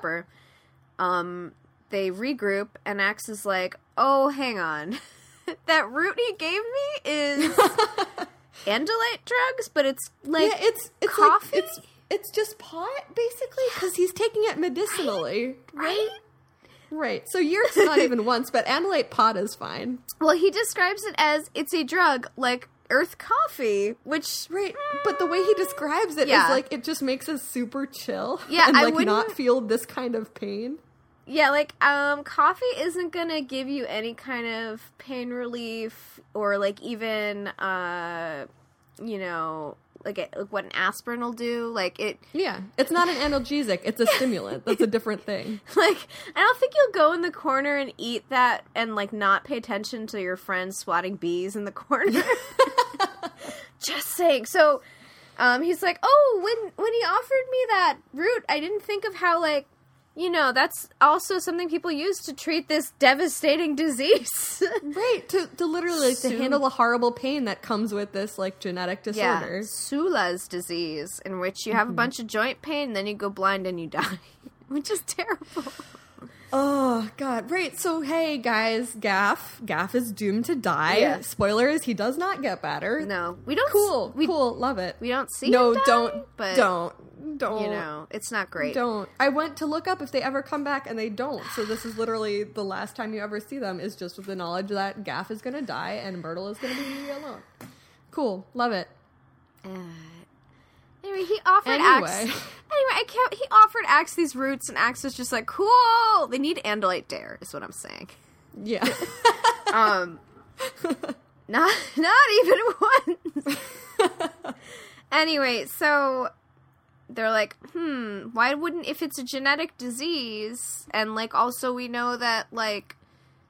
They regroup, and Axe is like, oh, hang on. That root he gave me is andalite drugs, but it's like Yeah, it's coffee? Like, it's just pot, basically, because he's taking it medicinally. right? Right. So yours not even once, but andalite pot is fine. Well, he describes it as it's a drug like earth coffee, which Right. But the way he describes it Yeah. is like it just makes us super chill. Yeah, and I like not wouldn't- feel this kind of pain. yeah, like coffee isn't gonna give you any kind of pain relief or like even you know, like what an aspirin will do. Like it. Yeah. It's not an analgesic, it's a stimulant. That's a different thing. Like, I don't think you'll go in the corner and eat that and, like, not pay attention to your friends swatting bees in the corner. Just saying. So, he's like, oh, when he offered me that root, I didn't think of how, like, you know, that's also something people use to treat this devastating disease. Right. To literally like, to Soon- handle the horrible pain that comes with this like genetic disorder. Sula's disease, in which you have a bunch of joint pain, then you go blind and you die. Which is terrible. Oh god, right. So hey guys, Gaff is doomed to die. Yeah. Spoilers, he does not get better. No, we don't. Cool, We cool, love it. we don't see. No, him die, don't, But don't. you know, it's not great. Don't. I went to look up if they ever come back, and they don't. So this is literally the last time you ever see them, is just with the knowledge that Gaff is going to die and Myrtle is going to be alone. Cool. Love it. Anyway, he offered Anyway. Axe. Anyway, he offered Axe these roots, and Axe was just like, "Cool." They need andalite dare, is what I'm saying. Yeah. Not even once. Anyway, so they're like, why wouldn't, if it's a genetic disease, and like also we know that like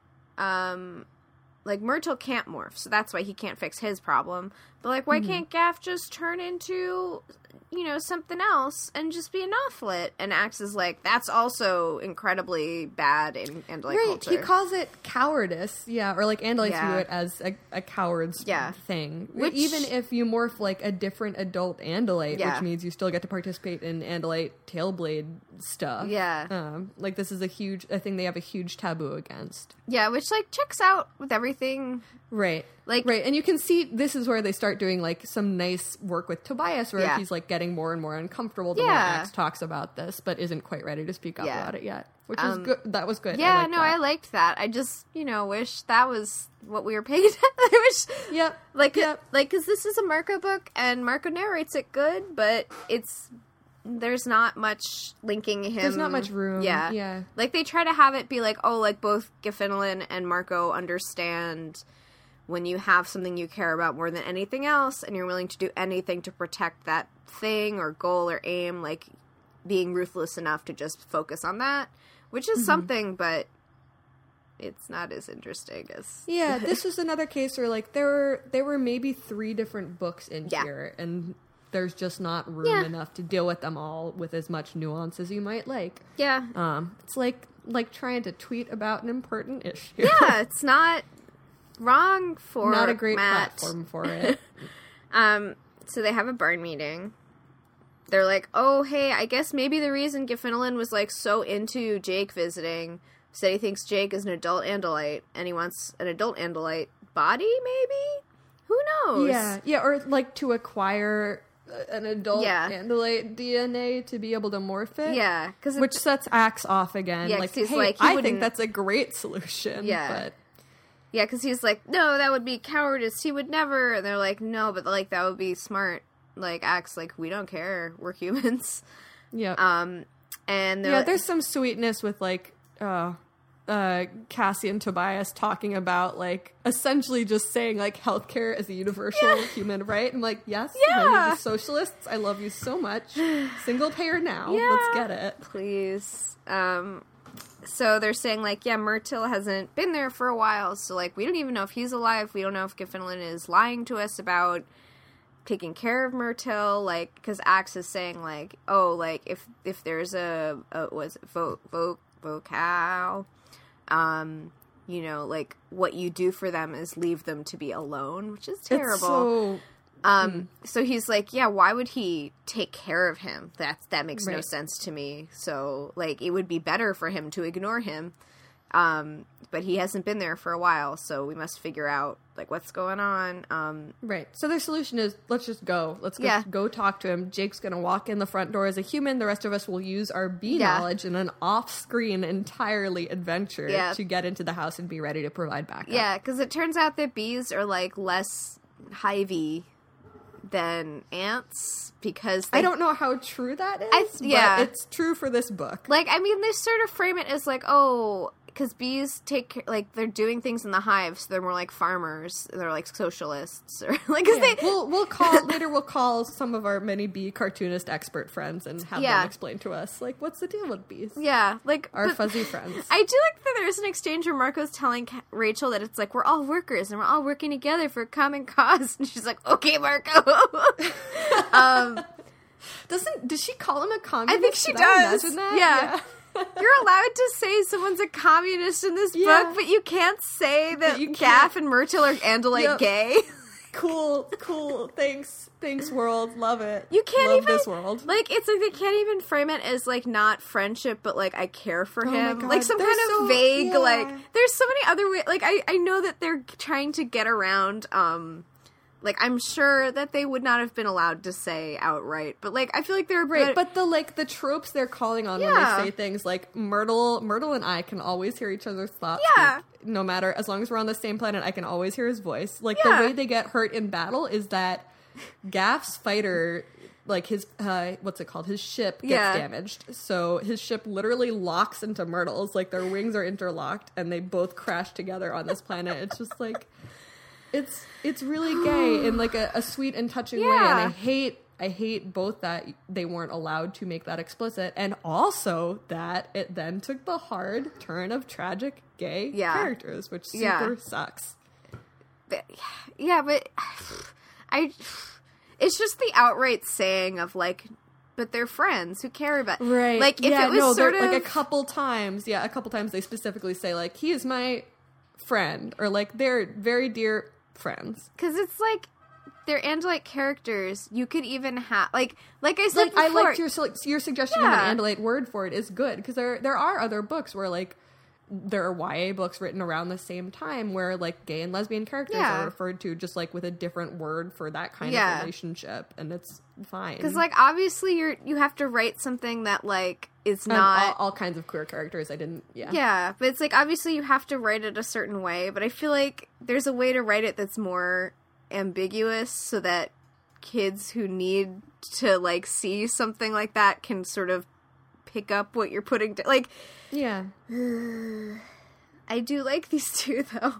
Myrtle can't morph, so that's why he can't fix his problem. But like, why can't Gaff just turn into, you know, something else and just be an offlet? And Axe is like, that's also incredibly bad in andalite Right. culture. He calls it cowardice. Yeah. Or like Andalites Yeah. view it as a coward's Yeah. thing. Which- Even if you morph like a different adult Andalite, Yeah. which means you still get to participate in Andalite tailblade stuff. Yeah. Like this is a thing they have a huge taboo against. Yeah, which like checks out with everything. Right. Like- right. And you can see this is where they start doing like some nice work with Tobias where Yeah. he's like getting more and more uncomfortable the more Yeah. Axe talks about this, but isn't quite ready to speak up Yeah. about it yet. Which is good. That was good. Yeah, liked no, that. I liked that. I just, you know, wish that was what we were paying attention. I wish, Yep. like, Yep. because this is a Marco book, and Marco narrates it good, but there's not much linking him. There's not much room. Yeah. Yeah. Like, they try to have it be like, oh, like, both Gefinolen and Marco understand when you have something you care about more than anything else, and you're willing to do anything to protect that thing or goal or aim, like, being ruthless enough to just focus on that, which is something, but it's not as interesting as... Yeah, this was another case where, like, there were maybe 3 different books in Yeah. here, and there's just not room enough to deal with them all with as much nuance as you might like. Yeah. It's like trying to tweet about an important issue. Yeah, it's not wrong for Not a great Matt. platform for it. So they have a barn meeting. They're like, oh, hey, I guess maybe the reason Giffinolin was, like, so into Jake visiting said he thinks Jake is an adult Andalite, and he wants an adult Andalite body, maybe? Who knows? Yeah, or, like, to acquire an adult Andalite DNA to be able to morph it. Yeah. Which sets Axe off again. Yeah, like, 'cause he's hey, like, he I wouldn't- think that's a great solution. Yeah. But Yeah, because he's like, no, that would be cowardice. He would never. And they're like, no, but, like, that would be smart. Like, Axe, like, we don't care. We're humans. yeah. And they're Yeah, like, there's some sweetness with, like, Cassie and Tobias talking about, like, essentially just saying, like, healthcare is a universal human right. I'm like, yes, Yeah. the socialists, I love you so much. Single payer now. Yeah. Let's get it. please. So they're saying, like, yeah, Myrtil hasn't been there for a while, so, like, we don't even know if he's alive. We don't know if Giffinolin is lying to us about taking care of Myrtil, like, because Axe is saying, like, oh, like, if there's vocal, you know, like, what you do for them is leave them to be alone, which is terrible. It's so... So he's like, yeah, why would he take care of him? That makes no Right. sense to me. So, like, it would be better for him to ignore him. But he hasn't been there for a while, so we must figure out, like, what's going on. Right. So their solution is, let's just go. Let's Yeah. go talk to him. Jake's going to walk in the front door as a human. The rest of us will use our bee Yeah. knowledge in an off-screen entirely adventure Yeah. to get into the house and be ready to provide backup. Yeah, because it turns out that bees are, like, less hivey than ants, because they I don't know how true that is, yeah. but it's true for this book. Like, I mean, they sort of frame it as, like, oh, because bees like, they're doing things in the hive, so they're more like farmers. They're like socialists, or like, because Yeah. they. We'll call some of our many bee cartoonist expert friends and have Yeah. them explain to us, like, what's the deal with bees? Yeah, like Our but fuzzy friends. I do like that there's an exchange where Marco's telling Rachel that it's like, we're all workers and we're all working together for a common cause, and she's like, okay, Marco. Does she call him a communist? I think she Did I does. imagine that? Yeah. You're allowed to say someone's a communist in this Yeah. book, but you can't say that you Gaff can't. and Myrtle are Andalite Yep. gay. Cool. Thanks, world. Love it. You can't Love even this world. like, it's like they can't even frame it as like not friendship, but like I care for Oh my him, God, like some they're kind of so- vague yeah. like. There's so many other ways. Like I know that they're trying to get around. Like I'm sure that they would not have been allowed to say outright, but like I feel like they're Right, but the tropes they're calling on Yeah. when they say things like Myrtle and I can always hear each other's thoughts. Yeah. speak. No matter, as long as we're on the same planet, I can always hear his voice. Like Yeah. the way they get hurt in battle is that Gaff's fighter, like his what's it called? His ship gets Yeah. damaged, so his ship literally locks into Myrtle's. Like their wings are interlocked, and they both crash together on this planet. It's just like. It's really gay in like a sweet and touching way, and I hate both that they weren't allowed to make that explicit, and also that it then took the hard turn of tragic gay characters, which super sucks. Yeah, but it's just the outright saying of like, but they're friends who care about Right. Like if it was sort of like a couple times they specifically say like he is my friend, or like they're very dear friends. because it's like they're Andalite characters. You could even have like I said Like I before, liked your suggestion Yeah. of an Andalite word for it is good, because there are other books where like there are YA books written around the same time where like gay and lesbian characters Yeah. are referred to just like with a different word for that kind Yeah. of relationship, and it's fine. because like obviously you have to write something that like is And not all kinds of queer characters. I didn't. Yeah, but it's like obviously you have to write it a certain way, but I feel like there's a way to write it that's more ambiguous so that kids who need to like see something like that can sort of pick up what you're putting like Yeah. I do like these two though.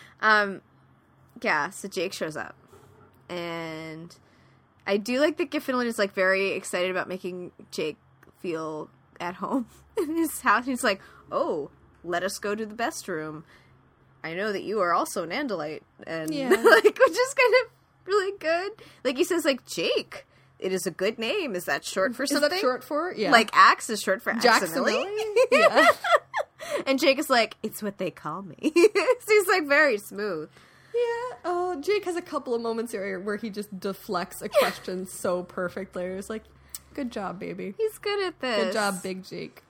Yeah, so Jake shows up. And I do like that Giffinolin is like very excited about making Jake feel at home in his house. He's like, "Oh, let us go to the best room. I know that you are also an Andalite. And, Yeah. like, which is kind of really good. Like, he says, like, Jake, it is a good name. Is that short for something? Is that short for? Yeah. Like, Axe is short for Jacksonville? Aximili? Yeah. And Jake is like, it's what they call me. So he's, like, very smooth. Yeah. Oh, Jake has a couple of moments here where he just deflects a question so perfectly. It's like, good job, baby. He's good at this. Good job, Big Jake.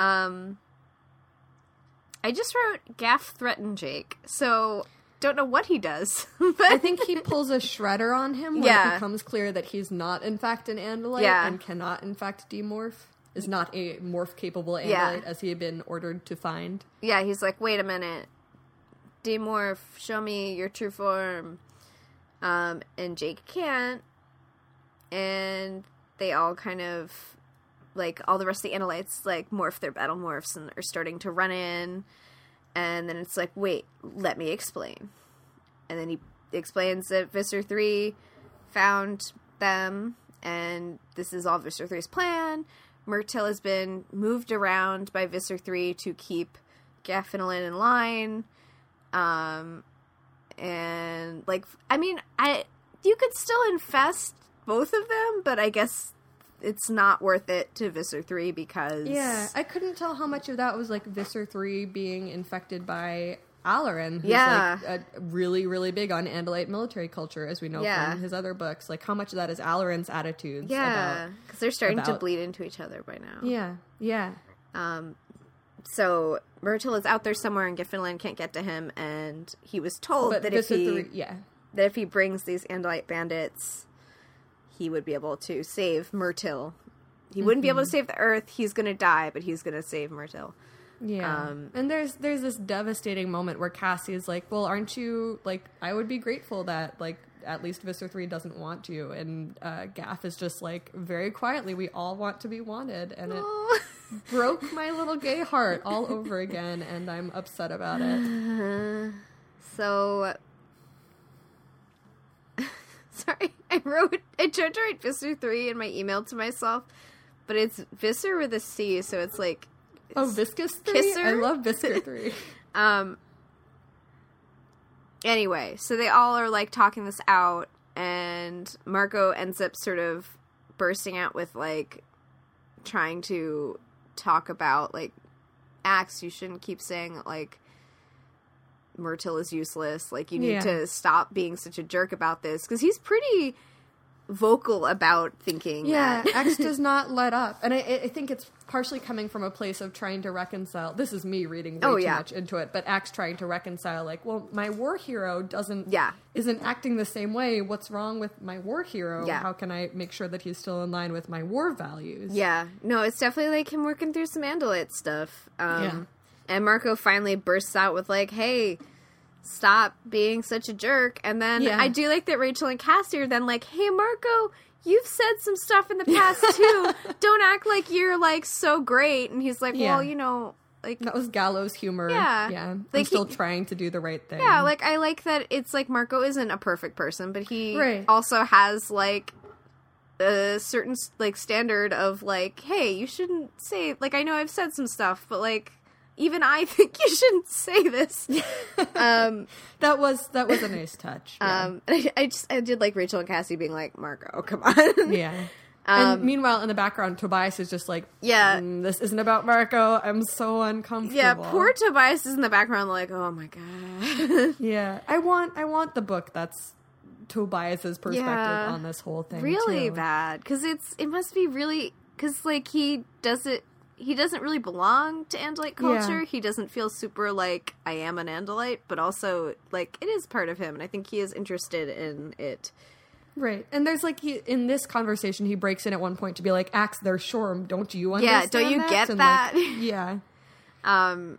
I just wrote Gaff threaten Jake, so don't know what he does. But I think he pulls a shredder on him when it becomes clear that he's not, in fact, an Andalite and cannot, in fact, demorph. Is not a morph-capable Andalite as he had been ordered to find. Yeah, he's like, wait a minute. Demorph, show me your true form. And Jake can't. And they all kind of, like, all the rest of the Andalites, like, morph their battle morphs and are starting to run in. And then it's like, wait, let me explain. And then he explains that Visser 3 found them, and this is all Visser 3's plan. Myrtil has been moved around by Visser 3 to keep Gaffinolin in line. And, like, I mean, you could still infest both of them, but I guess it's not worth it to Visser 3 because... Yeah, I couldn't tell how much of that was, like, Visser 3 being infected by Alarin, who's, like, really, really big on Andalite military culture, as we know from his other books. Like, how much of that is Alarin's attitudes Yeah, because they're starting to bleed into each other by now. Yeah, yeah. So Myrtil is out there somewhere and Gaffinolin can't get to him, and he was told that if he brings these Andalite bandits, he would be able to save Myrtil. He wouldn't be able to save the Earth. He's going to die, but he's going to save Myrtil. Yeah. And there's this devastating moment where Cassie is like, well, aren't you, like, I would be grateful that, like, at least Visser 3 doesn't want you. And Gaff is just like, very quietly, we all want to be wanted. And it broke my little gay heart all over again, and I'm upset about it. So... Sorry, I tried to write Visser 3 in my email to myself, but it's Visser with a C, so it's like... Viscus 3? Kisser? I love Viscus 3. Anyway, so they all are, like, talking this out, and Marco ends up sort of bursting out with, like, trying to talk about, like, Axe, you shouldn't keep saying that, like, Myrtil is useless. Like, you need to stop being such a jerk about this, because he's pretty vocal about thinking that. Axe does not let up. And I think it's partially coming from a place of trying to reconcile. This is me reading way too much into it, but Axe trying to reconcile, like, well, my war hero isn't acting the same way. What's wrong with my war hero? How can I make sure that he's still in line with my war values? Yeah. No, it's definitely like him working through some Andalite stuff. And Marco finally bursts out with, like, hey, stop being such a jerk. And then I do like that Rachel and Cassie are then like, hey, Marco, you've said some stuff in the past too. Don't act like you're, like, so great. And he's like, well, you know, like, that was gallows humor. Yeah. Like, I'm still trying to do the right thing. Yeah, like, I like that it's like Marco isn't a perfect person, but he also has, like, a certain, like, standard of, like, hey, you shouldn't say, like, I know I've said some stuff, but, like, even I think you shouldn't say this. That was a nice touch. Yeah. I did like Rachel and Cassie being like, Marco, come on. Yeah. And meanwhile, in the background, Tobias is just like, this isn't about Marco. I'm so uncomfortable. Yeah, poor Tobias is in the background like, oh my god. Yeah. I want the book that's Tobias's perspective on this whole thing. Really too. bad. Because it must be really, because, like, he doesn't really belong to Andalite culture. Yeah. He doesn't feel super, like, I am an Andalite, but also, like, it is part of him, and I think he is interested in it. Right. And there's, like, in this conversation, he breaks in at one point to be like, Axe, they're Shorm, don't you understand that? Yeah, don't you get and that? Like, yeah.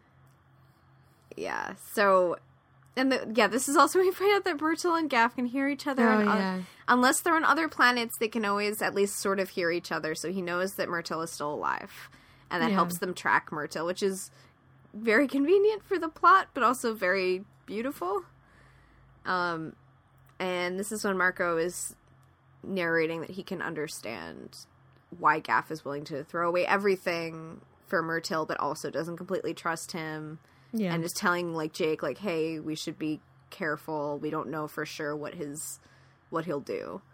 Yeah, so... And this is also where we find out that Myrtil and Gaff can hear each other. Unless they're on other planets, they can always at least sort of hear each other, so he knows that Myrtil is still alive. And that helps them track Myrtil, which is very convenient for the plot, but also very beautiful. And this is when Marco is narrating that he can understand why Gaff is willing to throw away everything for Myrtle, but also doesn't completely trust him. Yeah. And is telling, like, Jake, like, hey, we should be careful. We don't know for sure what he'll do.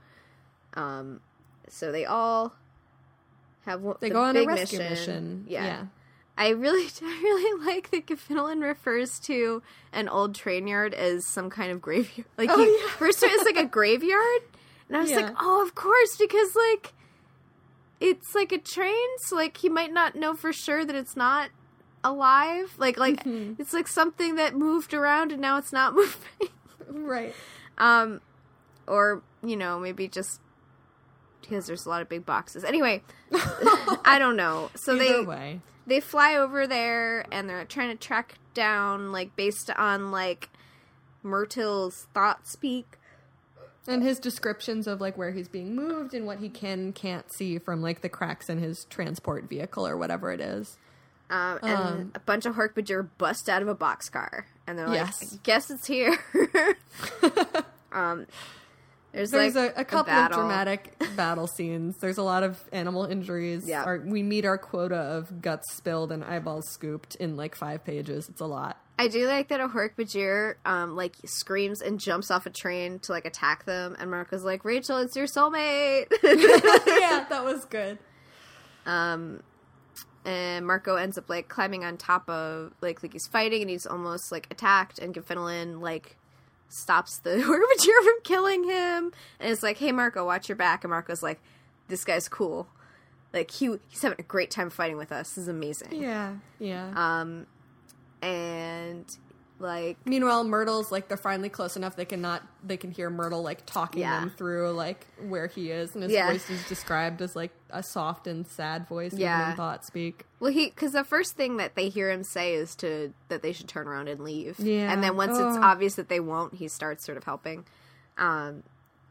So they all have they go on a rescue mission. Yeah. I really like that Gefinolen refers to an old train yard as some kind of graveyard. Like, first it's like a graveyard, and I was like, oh, of course, because, like, it's like a train, so, like, he might not know for sure that it's not alive. Like it's like something that moved around and now it's not moving. Right. Or, you know, maybe just because there's a lot of big boxes. Anyway, I don't know. So they fly over there and they're trying to track down, like, based on, like, Myrtle's thought speak. And his descriptions of, like, where he's being moved and what he can't see from, like, the cracks in his transport vehicle or whatever it is. And a bunch of Hork-Bajir bust out of a boxcar. And they're like, I guess it's here. There's like a couple of dramatic battle scenes. There's a lot of animal injuries. Yeah. We meet our quota of guts spilled and eyeballs scooped in like 5 pages. It's a lot. I do like that a Hork-Bajir, like, screams and jumps off a train to, like, attack them. And Marco's like, Rachel, it's your soulmate. Yeah, that was good. And Marco ends up, like, climbing on top of, like he's fighting and he's almost, like, attacked. And Gefinolen, like, stops the Hork-Bajir from killing him. And it's like, hey, Marco, watch your back. And Marco's like, this guy's cool. Like, he's having a great time fighting with us. This is amazing. Yeah, yeah. And, like... Meanwhile, Myrtle's, like, they're finally close enough they can hear Myrtle, like, talking them through, like, where he is. And his voice is described as, like, a soft and sad voice, even in thought speak. Well, because the first thing that they hear him say is that they should turn around and leave. Yeah. And then once it's obvious that they won't, he starts sort of helping. And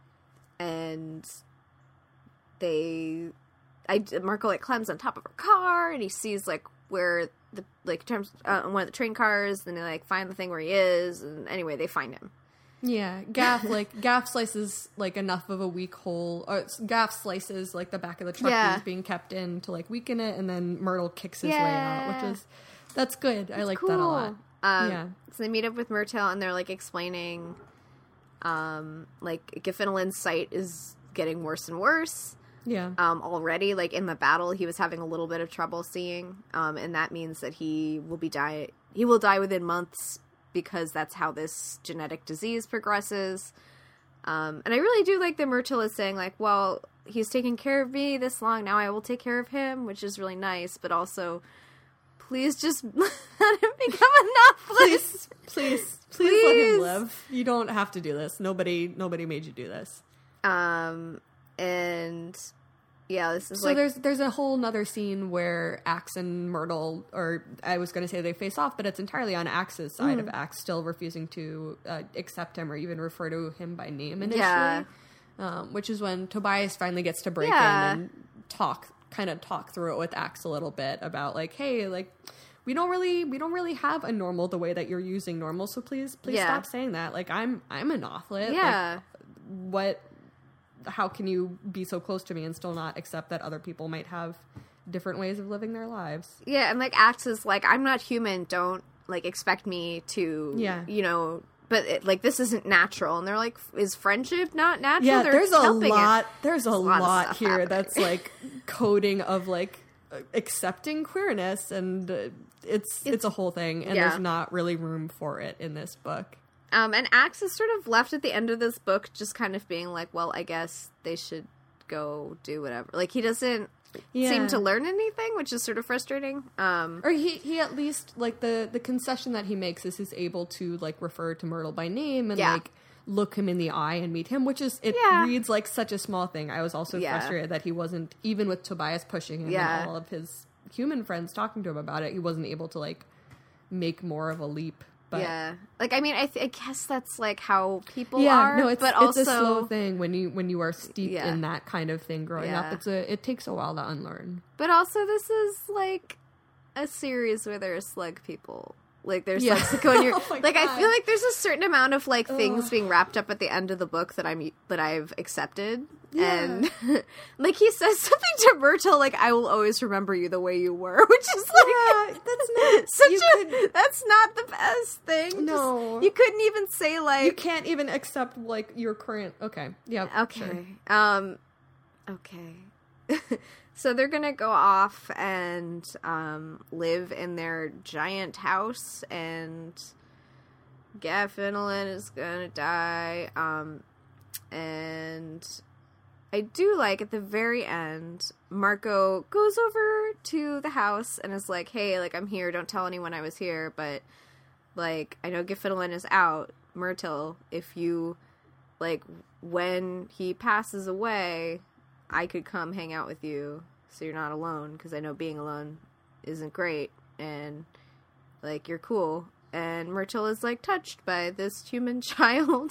Marco, like, climbs on top of her car, and he sees, like, where the, like, one of the train cars, and they, like, find the thing where he is, and anyway, they find him. Yeah, Gaff slices, like, enough of a weak hole, or Gaff slices, like, the back of the truck that is being kept in to, like, weaken it, and then Myrtle kicks his way out, that's good. I like that a lot. So they meet up with Myrtle, and they're, like, explaining, like, Gefinolen's sight is getting worse and worse. Yeah. Already, like, in the battle, he was having a little bit of trouble seeing, and that means that he will die within months, because that's how this genetic disease progresses. And I really do like that Myrtle is saying, like, well, he's taken care of me this long, now I will take care of him, which is really nice, but also, please just let him become enough. Please let him live. You don't have to do this. Nobody made you do this. And yeah, this is so there's a whole nother scene where Axe and Myrtle, or I was going to say they face off, but it's entirely on Axe's side of Axe still refusing to accept him or even refer to him by name initially. Which is when Tobias finally gets to break in and talk through it with Axe a little bit about, like, hey, like, we don't really have a normal the way that you're using normal, so please stop saying that. Like, I'm an Offlet. Yeah. Like, how can you be so close to me and still not accept that other people might have different ways of living their lives? Yeah, and, like, Axe is like, I'm not human, don't, like, expect me to, you know, but, like, this isn't natural. And they're like, is friendship not natural? Yeah, They're there's a lot here happening. that's, like, coding of, like, accepting queerness, and it's a whole thing, and there's not really room for it in this book. And Axe is sort of left at the end of this book just kind of being like, well, I guess they should go do whatever. Like, he doesn't seem to learn anything, which is sort of frustrating. Or he at least, like, the concession that he makes is he's able to, like, refer to Myrtle by name and, like, look him in the eye and meet him, which is, reads like such a small thing. I was also frustrated that he wasn't, even with Tobias pushing him and all of his human friends talking to him about it, he wasn't able to, like, make more of a leap. But, like, I mean, I guess that's, like, how people are. No, it's also a slow thing when you are steeped in that kind of thing growing up. It takes a while to unlearn. But also, this is, like, a series where there are slug people Like, there's Lexapro in your... Oh my like, God. I feel like there's a certain amount of, like, things being wrapped up at the end of the book that I've accepted. Yeah. And, like, he says something to Myrtle, like, I will always remember you the way you were, which is, like... Yeah, that's not... such you a... could- That's not the best thing. No. You couldn't even say, like... You can't even accept, like, your current... Okay. Yeah. Okay. Sure. Okay. So they're gonna go off and live in their giant house, and Gaffinolin is gonna die. And I do like at the very end, Marco goes over to the house and is like, "Hey, like, I'm here. Don't tell anyone I was here, but like, I know Gaffinolin is out. Myrtle, if you like, when he passes away, I could come hang out with you so you're not alone, because I know being alone isn't great, and, like, you're cool." And Myrtle is, like, touched by this human child,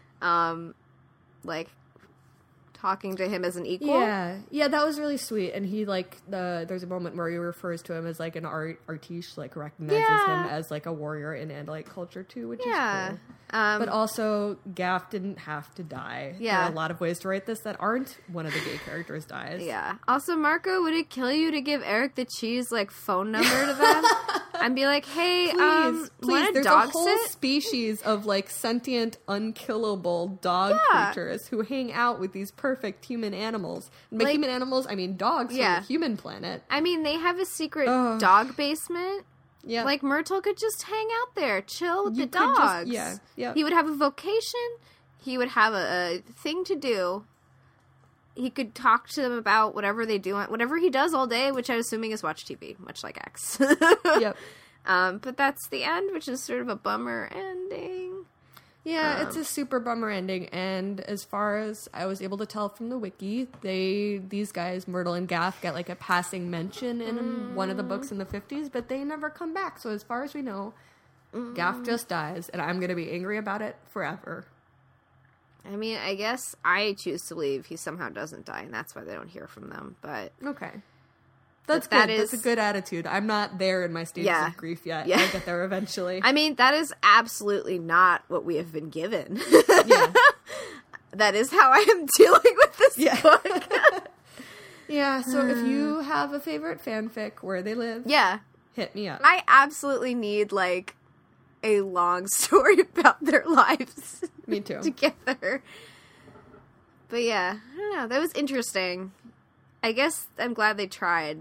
like, talking to him as an equal. Yeah, that was really sweet. And he, like, there's a moment where he refers to him as, like, an artiche, like, recognizes him as, like, a warrior in Andalite culture, too, which is cool. But also, Gaff didn't have to die. There are a lot of ways to write this that aren't one of the gay characters dies. Yeah. Also, Marco, would it kill you to give Eric the Cheese, like, phone number to them? And be like, hey, Please, want a there's dog a whole sit? species of, like, sentient, unkillable dog creatures who hang out with these perfect human animals. And by Like- human animals, I mean dogs from the human planet. I mean, they have a secret dog basement. Yeah. Like, Myrtle could just hang out there, chill with You the could just- dogs. yeah. He would have a vocation. He would have a thing to do. He could talk to them about whatever they do, whatever he does all day, which I'm assuming is watch TV, much like X. Yep. But that's the end, which is sort of a bummer ending. Yeah, it's a super bummer ending, and as far as I was able to tell from the wiki, these guys, Myrtle and Gaff, get like a passing mention in one of the books in the 50s, but they never come back. So as far as we know, Gaff just dies, and I'm going to be angry about it forever. I mean, I guess I choose to believe he somehow doesn't die, and that's why they don't hear from them. But Okay. That's But good. That's a good attitude. I'm not there in my stages of grief yet. Yeah. I'll get there eventually. I mean, that is absolutely not what we have been given. Yeah. That is how I am dealing with this book. Yeah, so if you have a favorite fanfic where they live, Yeah. hit me up. I absolutely need, like, a long story about their lives Me too. together. But yeah, I don't know. That was interesting. I guess I'm glad they tried.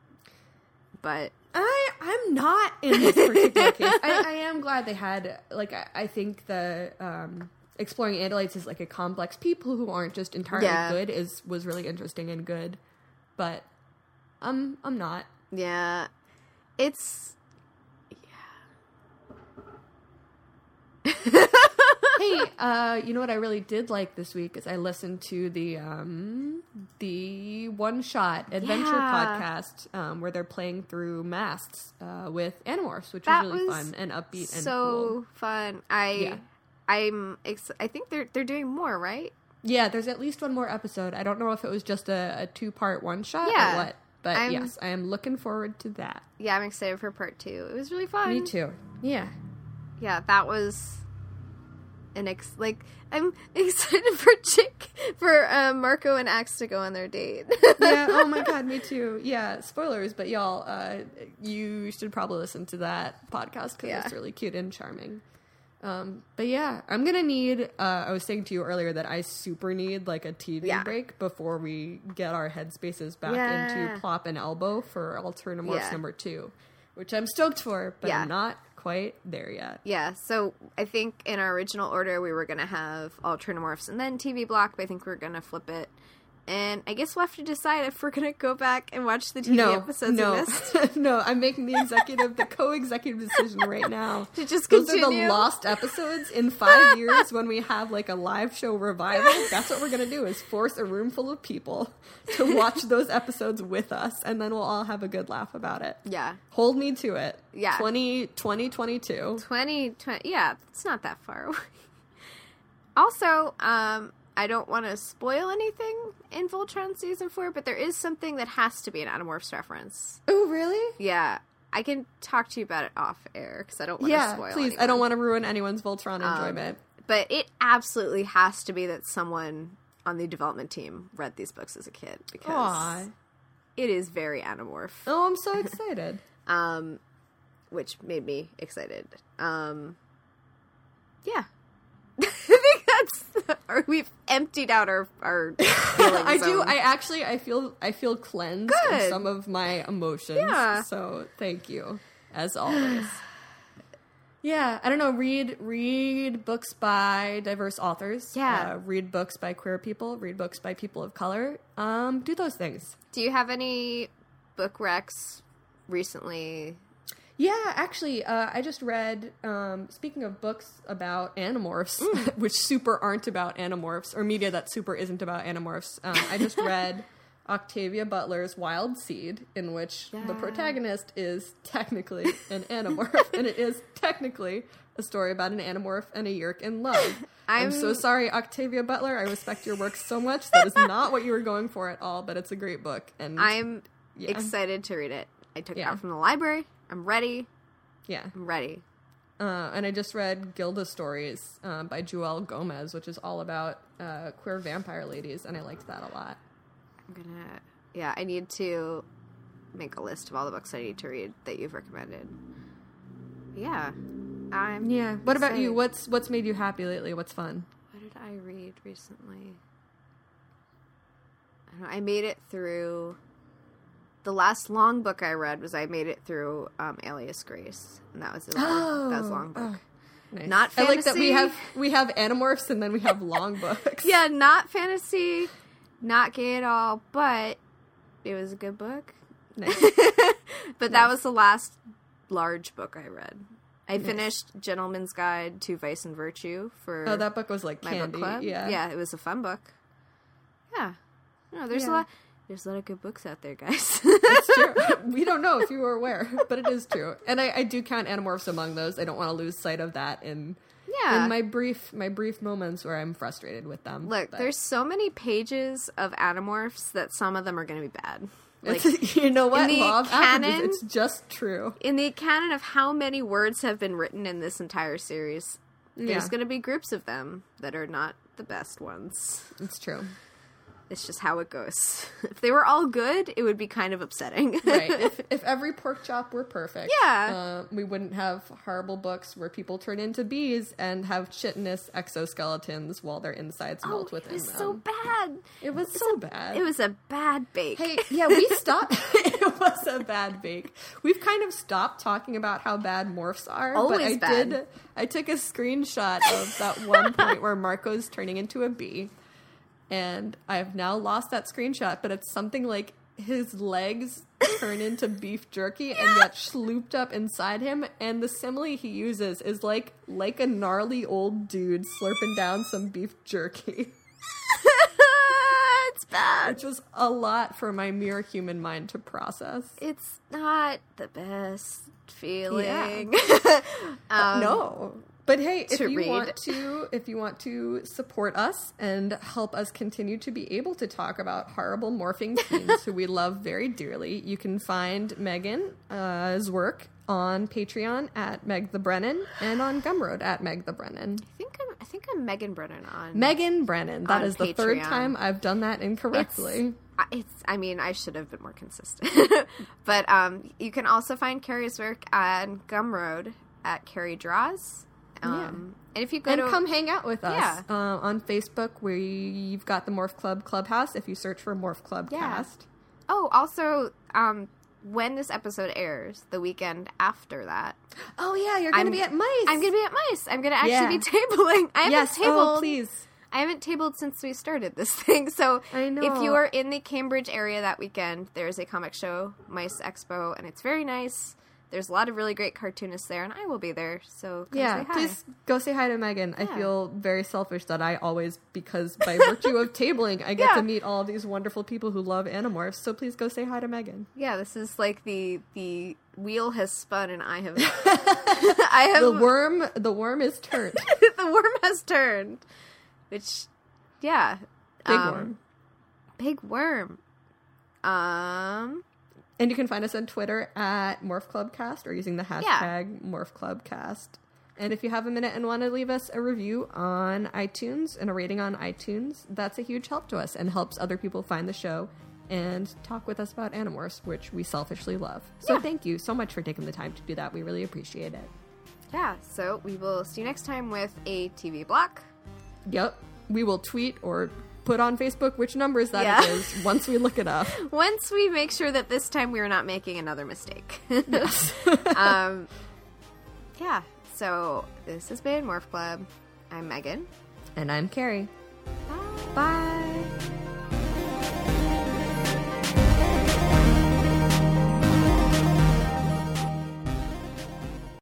But I'm not in this particular case. I am glad they had, like, I think the exploring Andalites as, like, a complex people who aren't just entirely good was really interesting and good. But I'm not. yeah, it's... Hey, you know what I really did like this week is I listened to the One Shot Adventure podcast where they're playing through Masks with Animorphs, which That was really was fun and upbeat and so cool. fun. I think they're doing more, right? Yeah, there's at least one more episode. I don't know if it was just a 2-part one shot Yeah. or what, but yes, I am looking forward to that. Yeah, I'm excited for part 2. It was really fun. Me too. Yeah. Yeah, that was I'm excited for Marco and Axe to go on their date. Yeah, oh my god, me too. Yeah, spoilers, but y'all, you should probably listen to that podcast because it's really cute and charming. But yeah, I'm gonna need, I was saying to you earlier that I super need, like, a TV break before we get our headspaces back into Plop and Elbow for Alternamorphs number 2, which I'm stoked for, but I'm not quite there yet. Yeah, so I think in our original order we were going to have Alternamorphs and then TV block, but I think we're going to flip it. And I guess we'll have to decide if we're going to go back and watch the TV episodes we missed. No, I'm making the co-executive decision right now. To just Those continue. are the lost episodes in 5 years when we have, like, a live show revival. That's what we're going to do, is force a room full of people to watch those episodes with us, and then we'll all have a good laugh about it. Yeah. Hold me to it. Yeah. 2022. 2020, yeah, it's not that far away. Also, I don't want to spoil anything in Voltron Season 4, but there is something that has to be an Animorphs reference. Oh, really? Yeah. I can talk to you about it off air because I don't want to spoil please. anyone. I don't want to ruin anyone's Voltron enjoyment. But it absolutely has to be that someone on the development team read these books as a kid because it is very Animorph. Oh, I'm so excited. Which made me excited. Yeah. I think we've emptied out our feelings. I feel cleansed of some of my emotions. Yeah. So thank you, as always. Yeah, I don't know. Read books by diverse authors. Yeah. Read books by queer people. Read books by people of color. Do those things. Do you have any book recs recently? Yeah, actually, I just read, speaking of books about Animorphs, which super aren't about Animorphs, or media that super isn't about Animorphs, I just read Octavia Butler's Wild Seed, in which the protagonist is technically an Animorph, and it is technically a story about an Animorph and a Yeerk in love. I'm so sorry, Octavia Butler. I respect your work so much. That is not what you were going for at all, but it's a great book. And I'm excited to read it. I took it out from the library. I'm ready. Yeah. I'm ready. And I just read Gilda Stories by Joelle Gomez, which is all about queer vampire ladies, and I liked that a lot. I need to make a list of all the books I need to read that you've recommended. Yeah. What about you? What's made you happy lately? What's fun? What did I read recently? I don't know. I made it through... The last long book I read was I made it through Alias Grace, and that was a long book. Nice. Not fantasy. I like that we have Animorphs and then we have long books. Yeah, not fantasy, not gay at all, but it was a good book. Nice. But that was the last large book I read. I finished Gentleman's Guide to Vice and Virtue for that book was like my candy. book club. Yeah, it was a fun book. Yeah, no, there's a lot. There's a lot of good books out there, guys. It's true. We don't know if you were aware, but it is true. And I do count Animorphs among those. I don't want to lose sight of that in my brief moments where I'm frustrated with them. Look, there's so many pages of Animorphs that some of them are going to be bad. Like, you know what? Law of canon, averages, it's just true. In the canon of how many words have been written in this entire series, there's going to be groups of them that are not the best ones. It's true. It's just how it goes. If they were all good, it would be kind of upsetting. Right. If every pork chop were perfect, we wouldn't have horrible books where people turn into bees and have chitinous exoskeletons while their insides melt within them. It was so bad. It was so bad. It was a bad bake. Hey, yeah, we stopped. It was a bad bake. We've kind of stopped talking about how bad morphs are. Always bad. I took a screenshot of that one point where Marco's turning into a bee. And I have now lost that screenshot, but it's something like his legs turn into beef jerky and get slooped up inside him. And the simile he uses is like a gnarly old dude slurping down some beef jerky. It's bad. Which was a lot for my mere human mind to process. It's not the best feeling. Yeah. No. But hey, if you want to support us and help us continue to be able to talk about horrible morphing teens who we love very dearly, you can find Megan's work on Patreon at Meg the Brennan and on Gumroad at Meg the Brennan. I think I'm Megan Brennan on Megan Brennan. That is the Patreon. third time I've done that incorrectly. I should have been more consistent. But you can also find Carrie's work on Gumroad at Carrie Draws. And if you go come hang out with us on Facebook, we've got the Morph Club Clubhouse. If you search for Morph Club Cast. Oh, also, when this episode airs, the weekend after that. Oh yeah, you're going to be at Mice. I'm going to be at Mice. I'm going to actually be tabling. I haven't tabled. Oh, please. I haven't tabled since we started this thing. So I know. If you are in the Cambridge area that weekend, there's a comic show, Mice Expo, and it's very nice. There's a lot of really great cartoonists there, and I will be there, so come say hi. Please go say hi to Megan. Yeah. I feel very selfish that I always, because by virtue of tabling, I get to meet all of these wonderful people who love Animorphs, so please go say hi to Megan. Yeah, this is like the wheel has spun, and I have... The worm is turned. The worm has turned. Which, yeah. Big worm. Big worm. And you can find us on Twitter at MorphClubCast or using the hashtag MorphClubCast. And if you have a minute and want to leave us a review on iTunes and a rating on iTunes, that's a huge help to us and helps other people find the show and talk with us about Animorphs, which we selfishly love. So thank you so much for taking the time to do that. We really appreciate it. Yeah, so we will see you next time with a TV block. Yep. We will tweet or put on Facebook which numbers that it is once we look it up. Once we make sure that this time we are not making another mistake. Yes. Yeah, so this has been Morph Club. I'm Megan. And I'm Carrie. Bye. Bye.